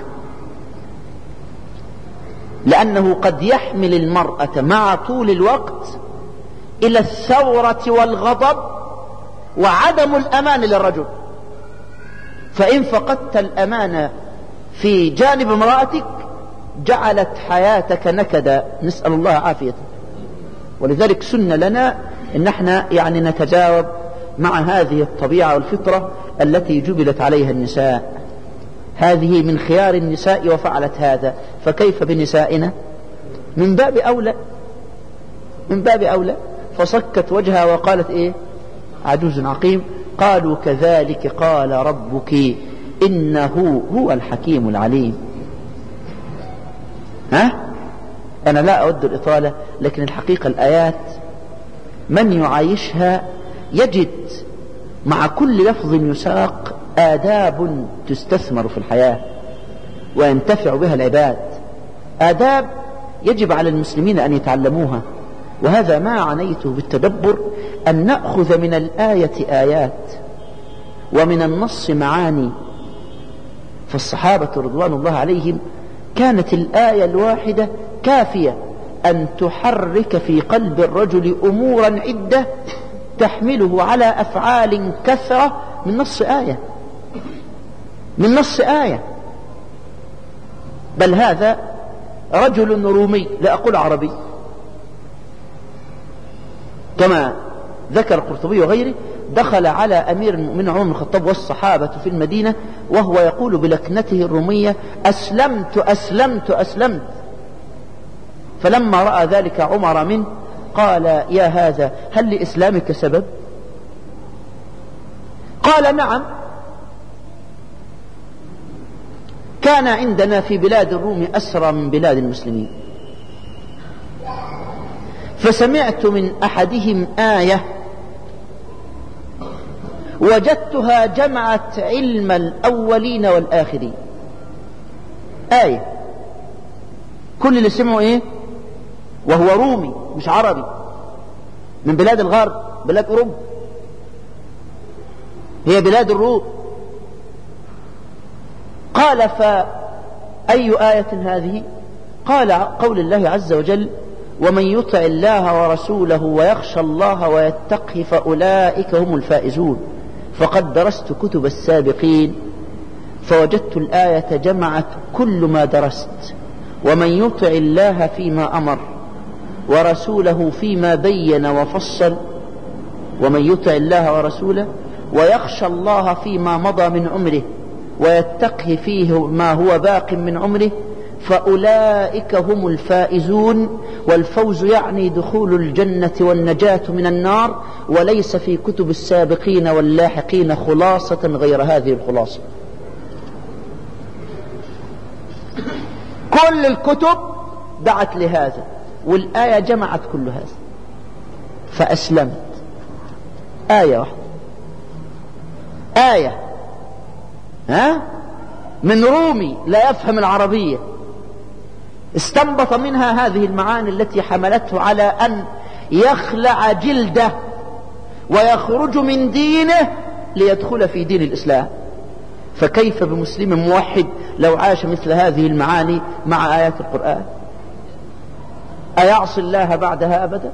لأنه قد يحمل المرأة مع طول الوقت إلى الثورة والغضب وعدم الأمان للرجل. فإن فقدت الأمان في جانب امرأتك جعلت حياتك نكدا، نسأل الله عافيته. ولذلك سن لنا ان احنا يعني نتجاوب مع هذه الطبيعة والفطرة التي جبلت عليها النساء. هذه من خيار النساء وفعلت هذا، فكيف بنسائنا؟ من باب أولى، من باب أولى. فصكت وجهها وقالت ايه؟ عجوز عقيم. قالوا كذلك قال ربك إنه هو الحكيم العليم. أنا لا أود الإطالة، لكن الحقيقة الآيات من يعايشها يجد مع كل لفظ يساق آداب تستثمر في الحياة وينتفع بها العباد، آداب يجب على المسلمين أن يتعلموها. وهذا ما عنيته بالتدبر، أن نأخذ من الآية آيات ومن النص معاني. فالصحابة رضوان الله عليهم كانت الآية الواحدة كافية أن تحرك في قلب الرجل أمورا عدة تحمله على أفعال كثرة من نص آية، من نص آية. بل هذا رجل رومي، لا أقول عربي، كما ذكر القرطبي وغيره، دخل على أمير المؤمنين عمر بن الخطاب والصحابة في المدينة وهو يقول بلكنته الرومية أسلمت أسلمت أسلمت. فلما رأى ذلك عمر منه قال يا هذا هل لإسلامك سبب؟ قال نعم، كان عندنا في بلاد الروم أسرى من بلاد المسلمين، فسمعت من أحدهم آية وجدتها جمعت علم الأولين والآخرين. آية كل اللي سمعوا إيه؟ وهو رومي مش عربي، من بلاد الغرب، بلاد أوروبا، هي بلاد الروم. قال فأي آية هذه؟ قال قول الله عز وجل: ومن يطع الله ورسوله ويخشى الله ويتقه فأولئك هم الفائزون. فقد درست كتب السابقين فوجدت الآية جمعت كل ما درست: ومن يطع الله فيما أمر ورسوله فيما بين وفصل، ومن يطع الله ورسوله ويخشى الله فيما مضى من عمره ويتقه فيه ما هو باق من عمره فأولئك هم الفائزون. والفوز يعني دخول الجنة والنجاة من النار، وليس في كتب السابقين واللاحقين خلاصة غير هذه الخلاصة. كل الكتب دعت لهذا، والآية جمعت كل هذا. فأسلمت آية واحدة، آية من رومي لا يفهم العربية استنبط منها هذه المعاني التي حملته على أن يخلع جلده ويخرج من دينه ليدخل في دين الإسلام. فكيف بمسلم موحد لو عاش مثل هذه المعاني مع آيات القرآن؟ أيعصي الله بعدها أبدا؟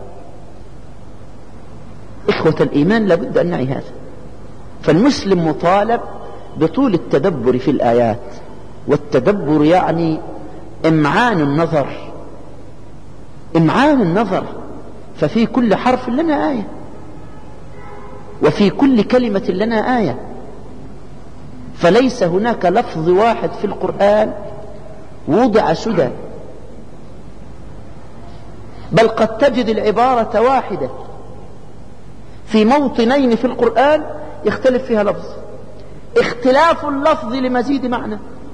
إخوة الإيمان لابد أن نعي هذا. فالمسلم مطالب بطول التدبر في الآيات، والتدبر يعني إمعان النظر، إمعان النظر. ففي كل حرف لنا آية، وفي كل كلمة لنا آية. فليس هناك لفظ واحد في القرآن وضع سدى، بل قد تجد العبارة واحدة في موطنين في القرآن يختلف فيها لفظ، اختلاف اللفظ لمزيد معنى.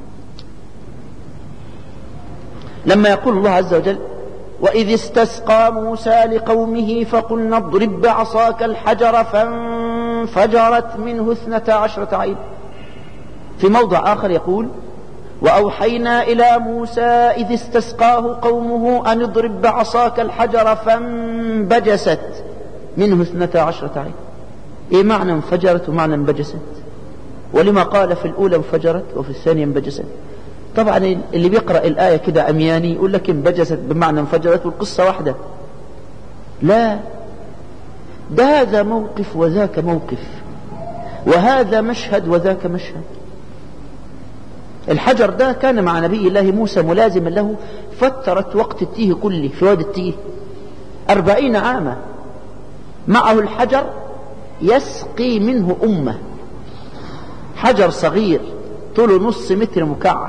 لما يقول الله عز وجل: وإذ استسقى موسى لقومه فقلنا اضرب بعصاك الحجر فانفجرت منه 12 عين. في موضع آخر يقول: وأوحينا إلى موسى إذ استسقاه قومه أن اضرب بعصاك الحجر فانبجست منه 12 عين. إيه معنى انفجرت ومعنى انبجست؟ ولما قال في الأولى انفجرت وفي الثانية انبجست؟ طبعا اللي بيقرأ الآية كده عمياني يقول لك انبجست بمعنى انفجرت والقصة واحدة. لا، ده هذا موقف وذاك موقف، وهذا مشهد وذاك مشهد. الحجر ده كان مع نبي الله موسى ملازما له فترة وقت التيه كله في وادي التيه 40 عاما، معه الحجر يسقي منه أمة. حجر صغير طوله نص متر مكعب،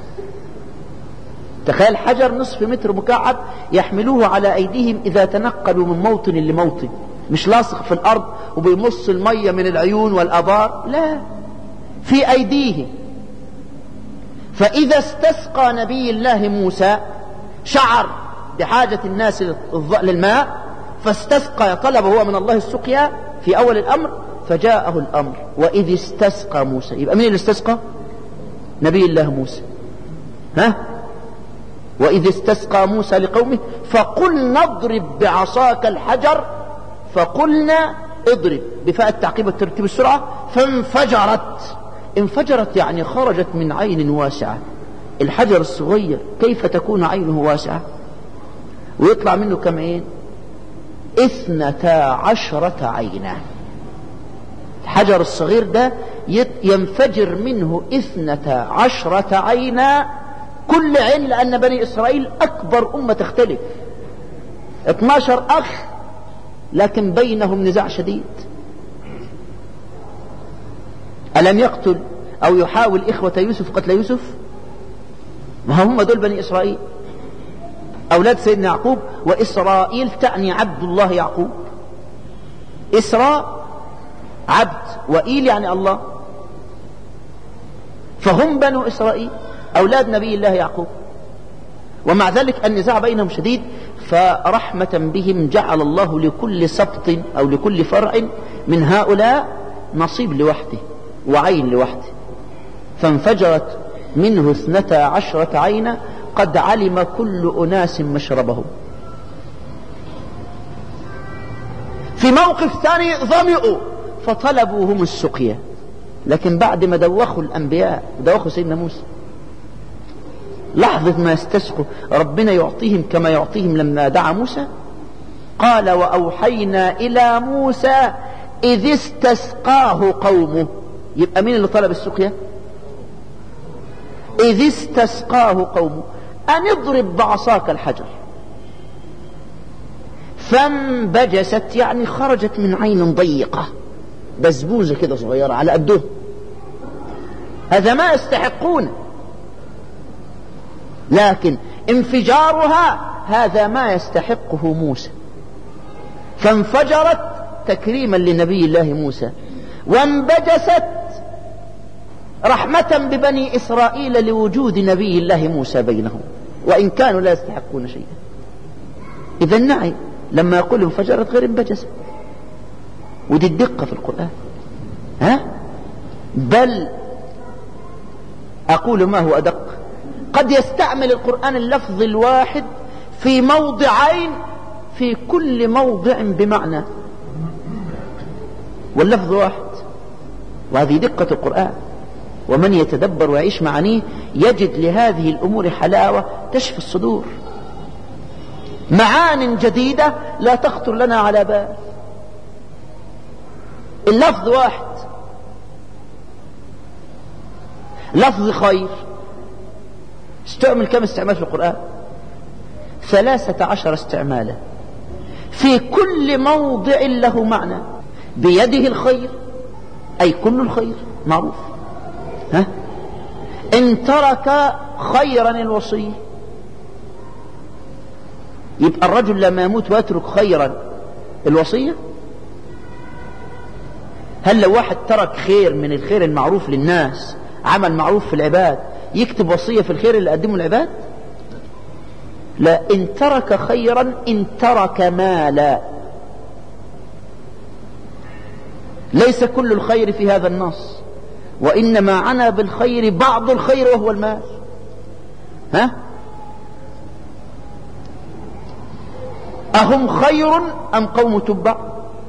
تخيل حجر نصف متر مكعب يحملوه على أيديهم إذا تنقلوا من موطن لموطن، مش لاصق في الأرض وبيمص المية من العيون والأبار، لا، في أيديهم. فإذا استسقى نبي الله موسى شعر بحاجة الناس للماء فاستسقى، طلب هو من الله السقيا في أول الأمر، فجاءه الأمر. وإذ استسقى موسى، يبقى مين اللي استسقى؟ نبي الله موسى. وإذ استسقى موسى لقومه فقلنا اضرب بعصاك الحجر، فقلنا اضرب بفاء التعقيب والترتيب السرعة، فانفجرت. انفجرت يعني خرجت من عين واسعة. الحجر الصغير كيف تكون عينه واسعة ويطلع منه كم عين؟ 12 عينا. الحجر الصغير ده ينفجر منه 12 عينا، كل عين، لأن بني إسرائيل أكبر أمة تختلف، 12 أخ لكن بينهم نزاع شديد. ألم يقتل أو يحاول إخوة يوسف قتل يوسف؟ ما هم دول بني إسرائيل أولاد سيدنا يعقوب. وإسرائيل تعني عبد الله يعقوب، إسراء عبد، وإيل يعني الله، فهم بنو إسرائيل أولاد نبي الله يعقوب. ومع ذلك النزاع بينهم شديد، فرحمة بهم جعل الله لكل سبط أو لكل فرع من هؤلاء نصيب لوحده وعين لوحده. فانفجرت منه 12 عينا قد علم كل أناس مشربهم. في موقف ثاني ظمئوا فطلبوا هم السقيا، لكن بعد ما دوخوا الأنبياء دوخوا سيدنا موسى، لحظة ما يستسقوا ربنا يعطيهم كما يعطيهم لما دعا موسى. قال وأوحينا إلى موسى إذ استسقاه قومه. يبقى مين اللي طلب السقيا؟ إذ استسقاه قومه أن اضرب بعصاك الحجر فانبجست، يعني خرجت من عين ضيقة، بزبوزة كده صغيرة على قدهم، هذا ما يستحقون، لكن انفجارها هذا ما يستحقه موسى، فانفجرت تكريما لنبي الله موسى، وانبجست رحمة ببني إسرائيل لوجود نبي الله موسى بينهم، وإن كانوا لا يستحقون شيئا. إذا نعي لما يقول انفجرت غير انبجست، ودي الدقة في القرآن. بل أقول ما هو أدق، قد يستعمل القرآن اللفظ الواحد في موضعين في كل موضع بمعنى، واللفظ واحد، وهذه دقة القرآن. ومن يتدبر ويعيش معانيه يجد لهذه الأمور حلاوة تشفي الصدور، معان جديدة لا تخطر لنا على بال. اللفظ واحد، لفظ خير استعمل كم استعمال في القرآن؟ 13 استعمالا في كل موضع له معنى. بيده الخير أي كل الخير معروف، إن ترك خيرا الوصي، يبقى الرجل لما يموت ويترك خيرا الوصية. هل لو واحد ترك خير من الخير المعروف للناس، عمل معروف في العباد، يكتب وصية في الخير اللي قدمه العباد؟ لا، إن ترك خيرا إن ترك مالا. ليس كل الخير في هذا النص، وإنما عنا بالخير بعض الخير وهو المال. أهم خير أم قوم تبع؟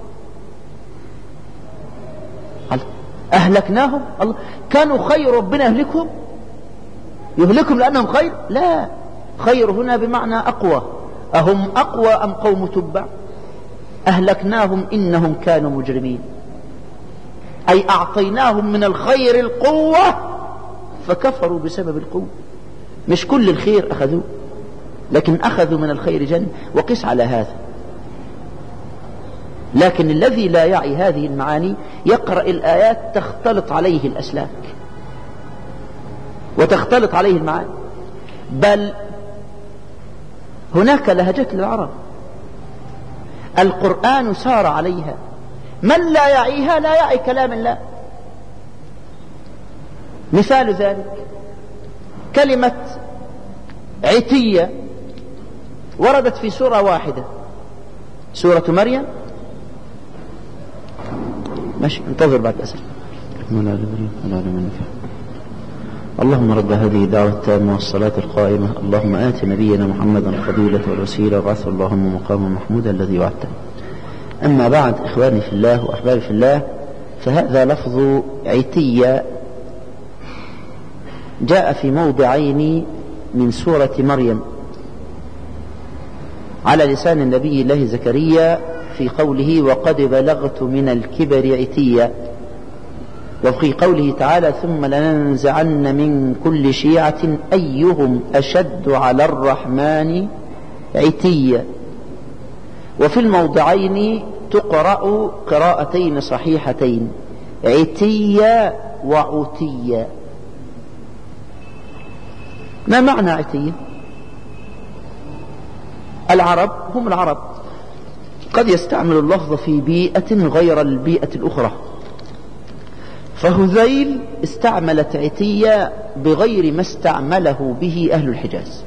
أهلكناهم، الله كانوا خير ربنا يهلكهم لأنهم خير؟ لا، خير هنا بمعنى أقوى. أهم أقوى أم قوم تبع؟ أهلكناهم إنهم كانوا مجرمين، أي أعطيناهم من الخير القوة فكفروا بسبب القوة. مش كل الخير أخذوه، لكن أخذوا من الخير جنة، وقس على هذا. لكن الذي لا يعي هذه المعاني يقرأ الآيات تختلط عليه الأسلاك وتختلط عليه المعاني. بل هناك لهجات للعرب القرآن سار عليها، من لا يعيها لا يعي كلام الله. مثال ذلك كلمة عتية وردت في سورة واحدة، سورة مريم. ماشي، انتظر بعد أسئلة. اللهم رب هذه الدعوة التامة والصلاة القائمة، اللهم آت نبينا محمدا الفضيلة والوسيلة وابعثه اللهم مقاما محمودا الذي وعدته. أما بعد، إخواني في الله وأحبابي في الله، فهذا لفظ عتية جاء في موضعين من سورة مريم على لسان النبي الله زكريا في قوله وقد بلغت من الكبر عتيا، وفي قوله تعالى ثم لننزعن من كل شيعة أيهم أشد على الرحمن عتيا. وفي الموضعين تقرأ قراءتين صحيحتين، عتيا وعتيا. ما معنى عتيا؟ العرب هم العرب قد يستعمل اللفظ في بيئة غير البيئة الأخرى، فهذيل استعملت عتيا بغير ما استعمله به أهل الحجاز.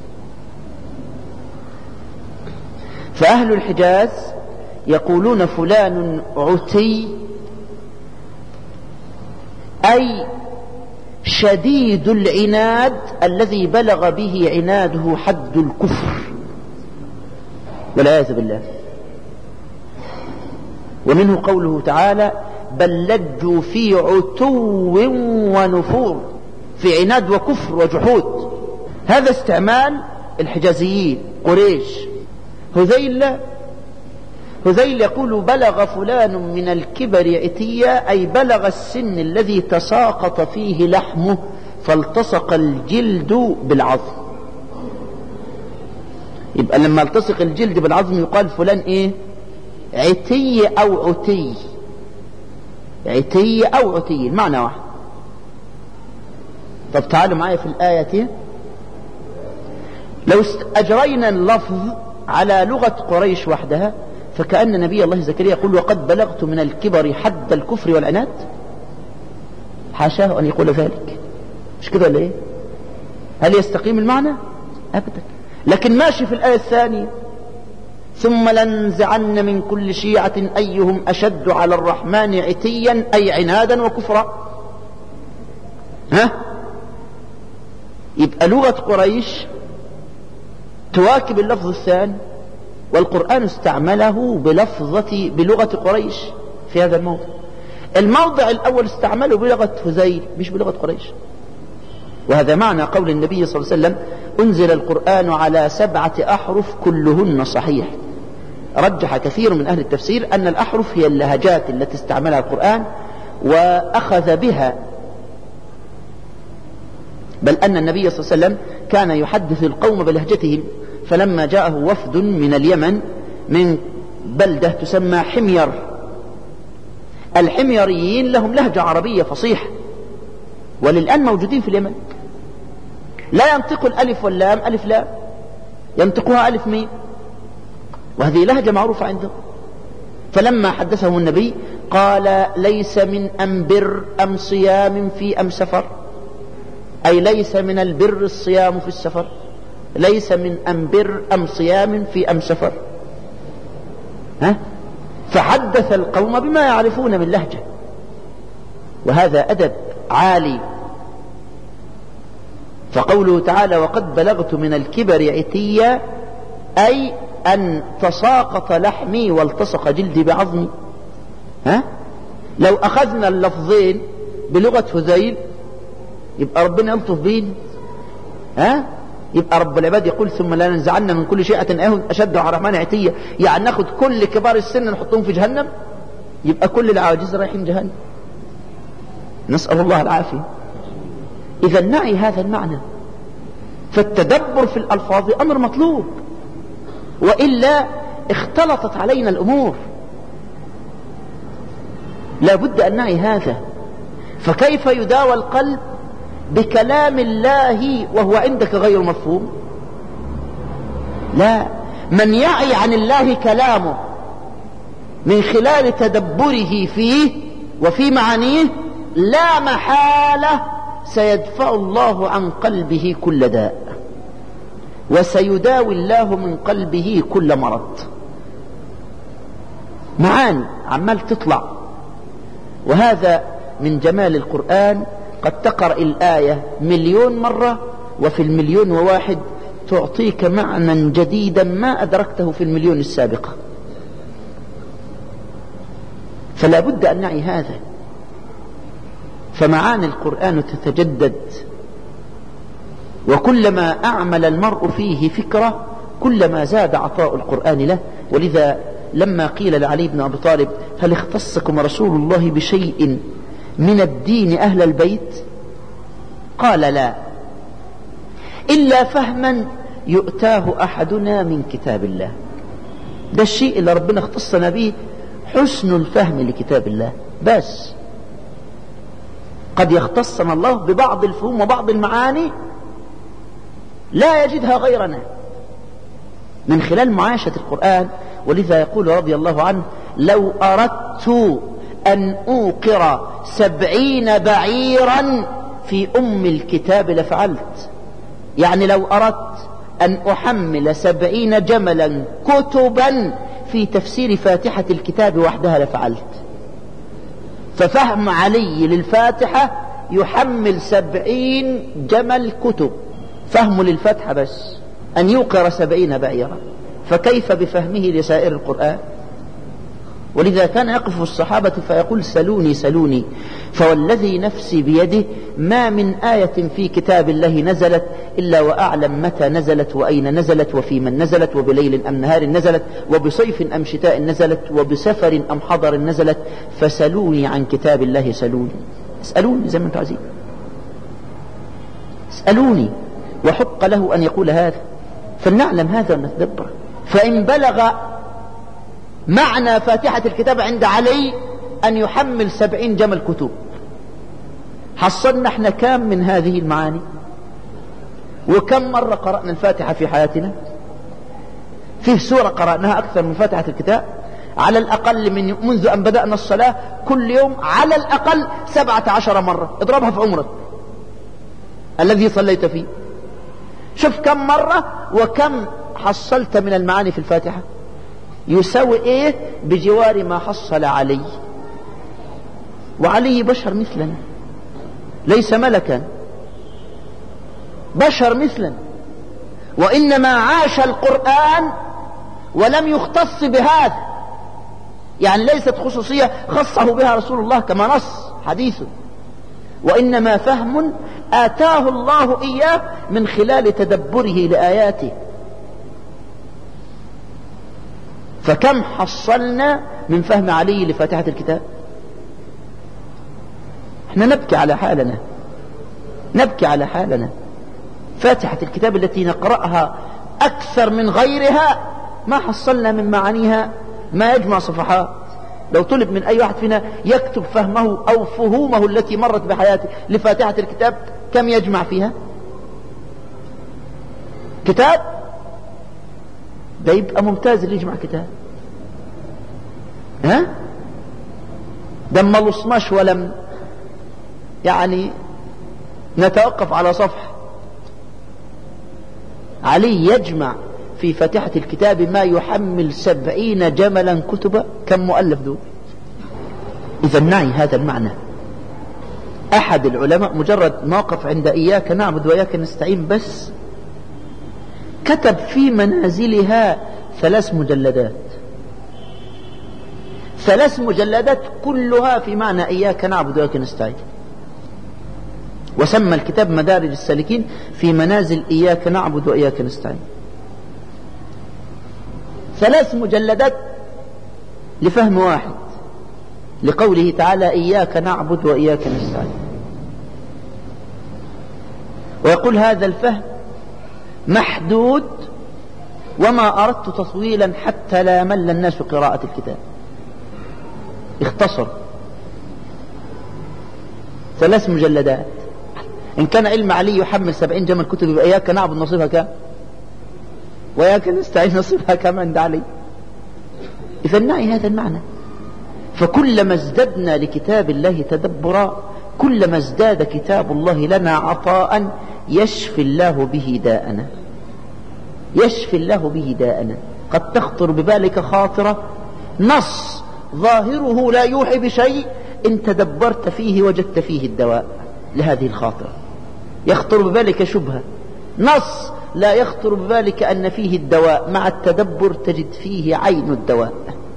فأهل الحجاز يقولون فلان عتي أي شديد العناد الذي بلغ به عناده حد الكفر والعياذ بالله. ومنه قوله تعالى بل لجوا في عتو ونفور، في عناد وكفر وجحود. هذا استعمال الحجازيين قريش. هذيل يقول بلغ فلان من الكبر عتيا، أي بلغ السن الذي تساقط فيه لحمه فالتصق الجلد بالعظم. يبقى لما التصق الجلد بالعظم يقال فلان ايه؟ عتي او عتي. عتي او عتي المعنى واحد. طب تعالوا معايا في الآية. لو أجرينا اللفظ على لغة قريش وحدها فكأن نبي الله زكريا يقول وقد بلغت من الكبر حد الكفر والعناد. حاشاه أن يقول ذلك، مش كده ولا ايه؟ هل يستقيم المعنى؟ أبدا. لكن ماشي في الآية الثانية ثم لنزعن من كل شيعة أيهم أشد على الرحمن عتيا، أي عنادا وكفرا. يبقى لغة قريش تواكب اللفظ الثاني، والقرآن استعمله بلغة قريش في هذا الموضع. الموضع الأول استعمله بلغة هذيل مش بلغة قريش. وهذا معنى قول النبي صلى الله عليه وسلم أنزل القرآن على 7 أحرف كلهن صحيح. رجح كثير من أهل التفسير أن الأحرف هي اللهجات التي استعملها القرآن وأخذ بها، بل أن النبي صلى الله عليه وسلم كان يحدث القوم بلهجتهم. فلما جاءه وفد من اليمن من بلدة تسمى حمير، الحميريين لهم لهجة عربية فصيحة وللآن موجودين في اليمن، لا ينطق الألف واللام ألف لام، ينطقها ألف ميم، وهذه لهجة معروفة عندهم. فلما حدثهم النبي قال ليس من أنبر أم صيام في أم سفر، أي ليس من البر الصيام في السفر، ليس من أنبر أم صيام في أم سفر. فحدث القوم بما يعرفون من لهجة، وهذا أدب عالي. فقوله تعالى وقد بلغت من الكبر عتيا، أي أن تساقط لحمي والتصق جلدي بعظمي. لو أخذنا اللفظين بلغة هذيل يبقى ربنا يلطف بين. يبقى رب العباد يقول ثم لا ننزعن من كل شيعة أيهم أشد على الرحمن عتيا، يعني ناخد كل كبار السن نحطهم في جهنم، يبقى كل العواجيز رايحين جهنم، نسأل الله العافية. إذا نعي هذا المعنى، فالتدبر في الألفاظ أمر مطلوب، وإلا اختلطت علينا الأمور. لا بد أن نعي هذا. فكيف يداوى القلب بكلام الله وهو عندك غير مفهوم؟ لا، من يعي عن الله كلامه من خلال تدبره فيه وفي معانيه لا محالة سيدفع الله عن قلبه كل داء، وسيداوي الله من قلبه كل مرض. معاني عمال تطلع، وهذا من جمال القرآن. قد تقرأ الآية 1,000,000 مرة وفي 1,000,001 تعطيك معنى جديدا ما أدركته في 1,000,000 السابقة. فلا بد أن نعي هذا. فمعاني القرآن تتجدد، وكلما أعمل المرء فيه فكرة كلما زاد عطاء القرآن له. ولذا لما قيل لعلي بن أبي طالب هل اختصكم رسول الله بشيء من الدين أهل البيت؟ قال لا، إلا فهما يؤتاه أحدنا من كتاب الله. ده الشيء اللي ربنا اختصنا به، حسن الفهم لكتاب الله. بس قد يختصنا الله ببعض الفهوم وبعض المعاني لا يجدها غيرنا من خلال معايشة القرآن. ولذا يقول رضي الله عنه لو أردت أن أوقر 70 بعيرا في أم الكتاب لفعلت. يعني لو أردت أن أحمل 70 جملا كتبا في تفسير فاتحة الكتاب وحدها لفعلت. ففهم علي للفاتحة يحمل 70 جمل كتب، فهمه للفاتحة بس أن يوقر 70 بعيرا، فكيف بفهمه لسائر القرآن؟ ولذا كان يقف الصحابة فيقول سلوني سلوني، فوالذي نفسي بيده ما من آية في كتاب الله نزلت إلا وأعلم متى نزلت وأين نزلت وفي من نزلت وبليل أم نهار نزلت وبصيف أم شتاء نزلت وبسفر أم حضر نزلت، فسلوني عن كتاب الله سلوني. اسألوني زي ما انتم عايزين، اسألوني، وحق له أن يقول هذا، فلنعلم هذا ونتدبر. فإن بلغ معنى فاتحة الكتاب عند علي أن يحمل 70 جمل كتب، حصلنا احنا كام من هذه المعاني؟ وكم مرة قرأنا الفاتحة في حياتنا؟ فيه سورة قرأناها أكثر من فاتحة الكتاب على الأقل منذ أن بدأنا الصلاة كل يوم على الأقل 17 مرة. اضربها في عمرك الذي صليت فيه، شوف كم مرة وكم حصلت من المعاني في الفاتحة. يساوي ايه بجوار ما حصل علي، وعلي بشر مثلنا ليس ملكا، بشر مثلنا، وإنما عاش القرآن ولم يختص بهذا، يعني ليست خصوصية خصه بها رسول الله كما نص حديثه، وإنما فهم آتاه الله إياه من خلال تدبره لآياته. فكم حصلنا من فهم علي لفاتحة الكتاب؟ احنا نبكي على حالنا، نبكي على حالنا. فاتحة الكتاب التي نقرأها أكثر من غيرها ما حصلنا من معانيها ما يجمع صفحات. لو طلب من أي واحد فينا يكتب فهمه أو فهومه التي مرت بحياته لفاتحة الكتاب كم يجمع فيها؟ كتاب ده يبقى ممتاز اللي يجمع كتاب. ها ده ما لصماش ولم يعني نتوقف على صفحة. علي يجمع في فاتحة الكتاب ما يحمل 70 جملا كتبا. كم مؤلف دول؟ إذا نعي هذا المعنى. أحد العلماء مجرد موقف عند إياك نعبد وإياك نستعين بس كتب في منازلها 3 مجلدات، 3 مجلدات كلها في معنى إياك نعبد وإياك نستعين، وسمى الكتاب مدارج السالكين في منازل إياك نعبد وإياك نستعين. 3 مجلدات لفهم واحد لقوله تعالى إياك نعبد وإياك نستعين. ويقول هذا الفهم محدود وما أردت تطويلا حتى لا يمل الناس قراءة الكتاب. اختصر 3 مجلدات. إن كان علم علي يحمل 70 جمل كتب يبقى إياك نعبد نصيبها كام؟ وإياك نستعين نصيبها كام عند علي؟ إذا نعي هذا المعنى. فكلما ازددنا لكتاب الله تدبرا كلما ازداد كتاب الله لنا عطاء يشفي الله به داءنا، يشفي الله به داءنا. قد تخطر ببالك خاطرة نص ظاهره لا يوحي بشيء، إن تدبرت فيه وجدت فيه الدواء لهذه الخاطرة. يخطر ببالك شبهة، نص لا يخطر ببالك أن فيه الدواء، مع التدبر تجد فيه عين الدواء.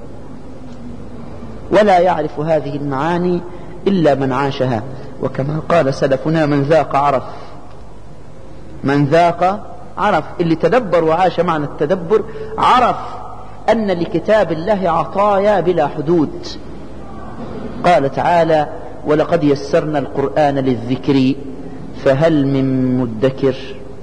ولا يعرف هذه المعاني إلا من عاشها، وكما قال سلفنا من ذاق عرف، من ذاق عرف. اللي تدبر وعاش معنى التدبر عرف أن لكتاب الله عطايا بلا حدود. قال تعالى ولقد يسرنا القرآن للذكر فهل من مدكر.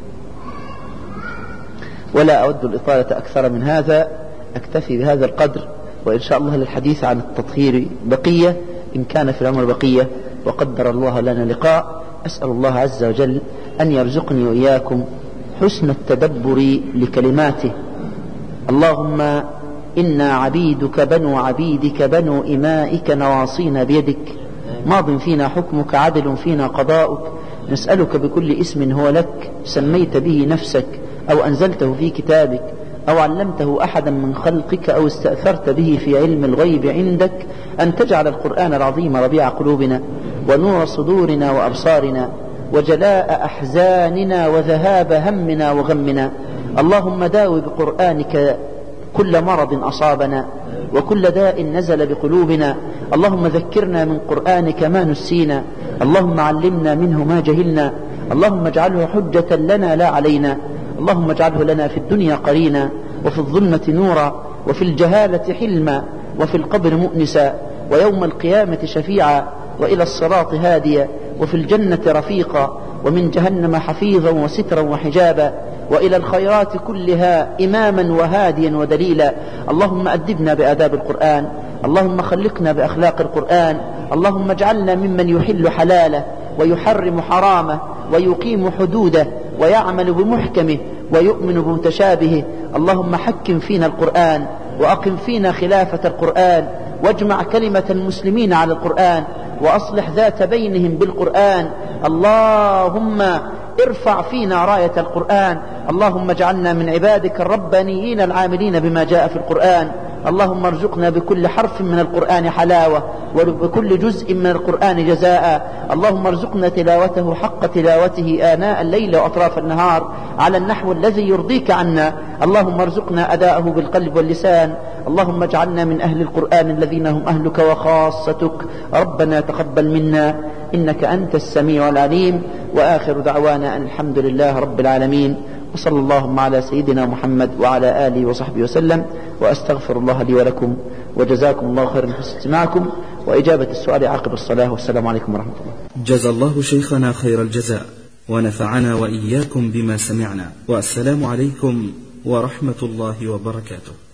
ولا أود الإطالة أكثر من هذا، أكتفي بهذا القدر، وإن شاء الله للحديث عن التطهير بقية إن كان في العمر بقية وقدر الله لنا لقاء. أسأل الله عز وجل أن يرزقني وإياكم حسن التدبر لكلماته. اللهم إنا عبيدك بنو عبيدك بنو إمائك نواصينا بيدك، ماض فينا حكمك عدل فينا قضاؤك، نسألك بكل اسم هو لك سميت به نفسك أو أنزلته في كتابك أو علمته أحدا من خلقك أو استأثرت به في علم الغيب عندك أن تجعل القرآن العظيم ربيع قلوبنا ونور صدورنا وأبصارنا وجلاء أحزاننا وذهاب همنا وغمنا. اللهم داوي بقرآنك كل مرض أصابنا وكل داء نزل بقلوبنا. اللهم ذكرنا من قرآنك ما نسينا، اللهم علمنا منه ما جهلنا، اللهم اجعله حجة لنا لا علينا، اللهم اجعله لنا في الدنيا قرينا، وفي الظلمة نورا، وفي الجهالة حلما، وفي القبر مؤنسا، ويوم القيامة شفيعا، وإلى الصراط هاديا، وفي الجنة رفيقا، ومن جهنم حفيظا وسترا وحجابا، وإلى الخيرات كلها إماما وهاديا ودليلا. اللهم أدبنا بآداب القرآن، اللهم خلقنا بأخلاق القرآن، اللهم اجعلنا ممن يحل حلاله ويحرم حرامه ويقيم حدوده ويعمل بمحكمه ويؤمن بمتشابهه. اللهم حكم فينا القرآن، وأقم فينا خلافة القرآن، واجمع كلمة المسلمين على القرآن، وأصلح ذات بينهم بالقرآن. اللهم ارفع فينا راية القرآن، اللهم اجعلنا من عبادك الربانيين العاملين بما جاء في القرآن. اللهم ارزقنا بكل حرف من القرآن حلاوة، وبكل جزء من القرآن جزاء. اللهم ارزقنا تلاوته حق تلاوته آناء الليل وأطراف النهار على النحو الذي يرضيك عنا. اللهم ارزقنا أداءه بالقلب واللسان. اللهم اجعلنا من أهل القرآن الذين هم أهلك وخاصتك. ربنا تقبل منا إنك أنت السميع العليم، وآخر دعوانا أن الحمد لله رب العالمين، وصلى اللهم على سيدنا محمد وعلى آله وصحبه وسلم. وأستغفر الله لي ولكم، وجزاكم الله خيرا حسن استماعكم وإجابة السؤال عقب الصلاة، والسلام عليكم ورحمة الله. جزا الله شيخنا خير الجزاء، ونفعنا وإياكم بما سمعنا، والسلام عليكم ورحمة الله وبركاته.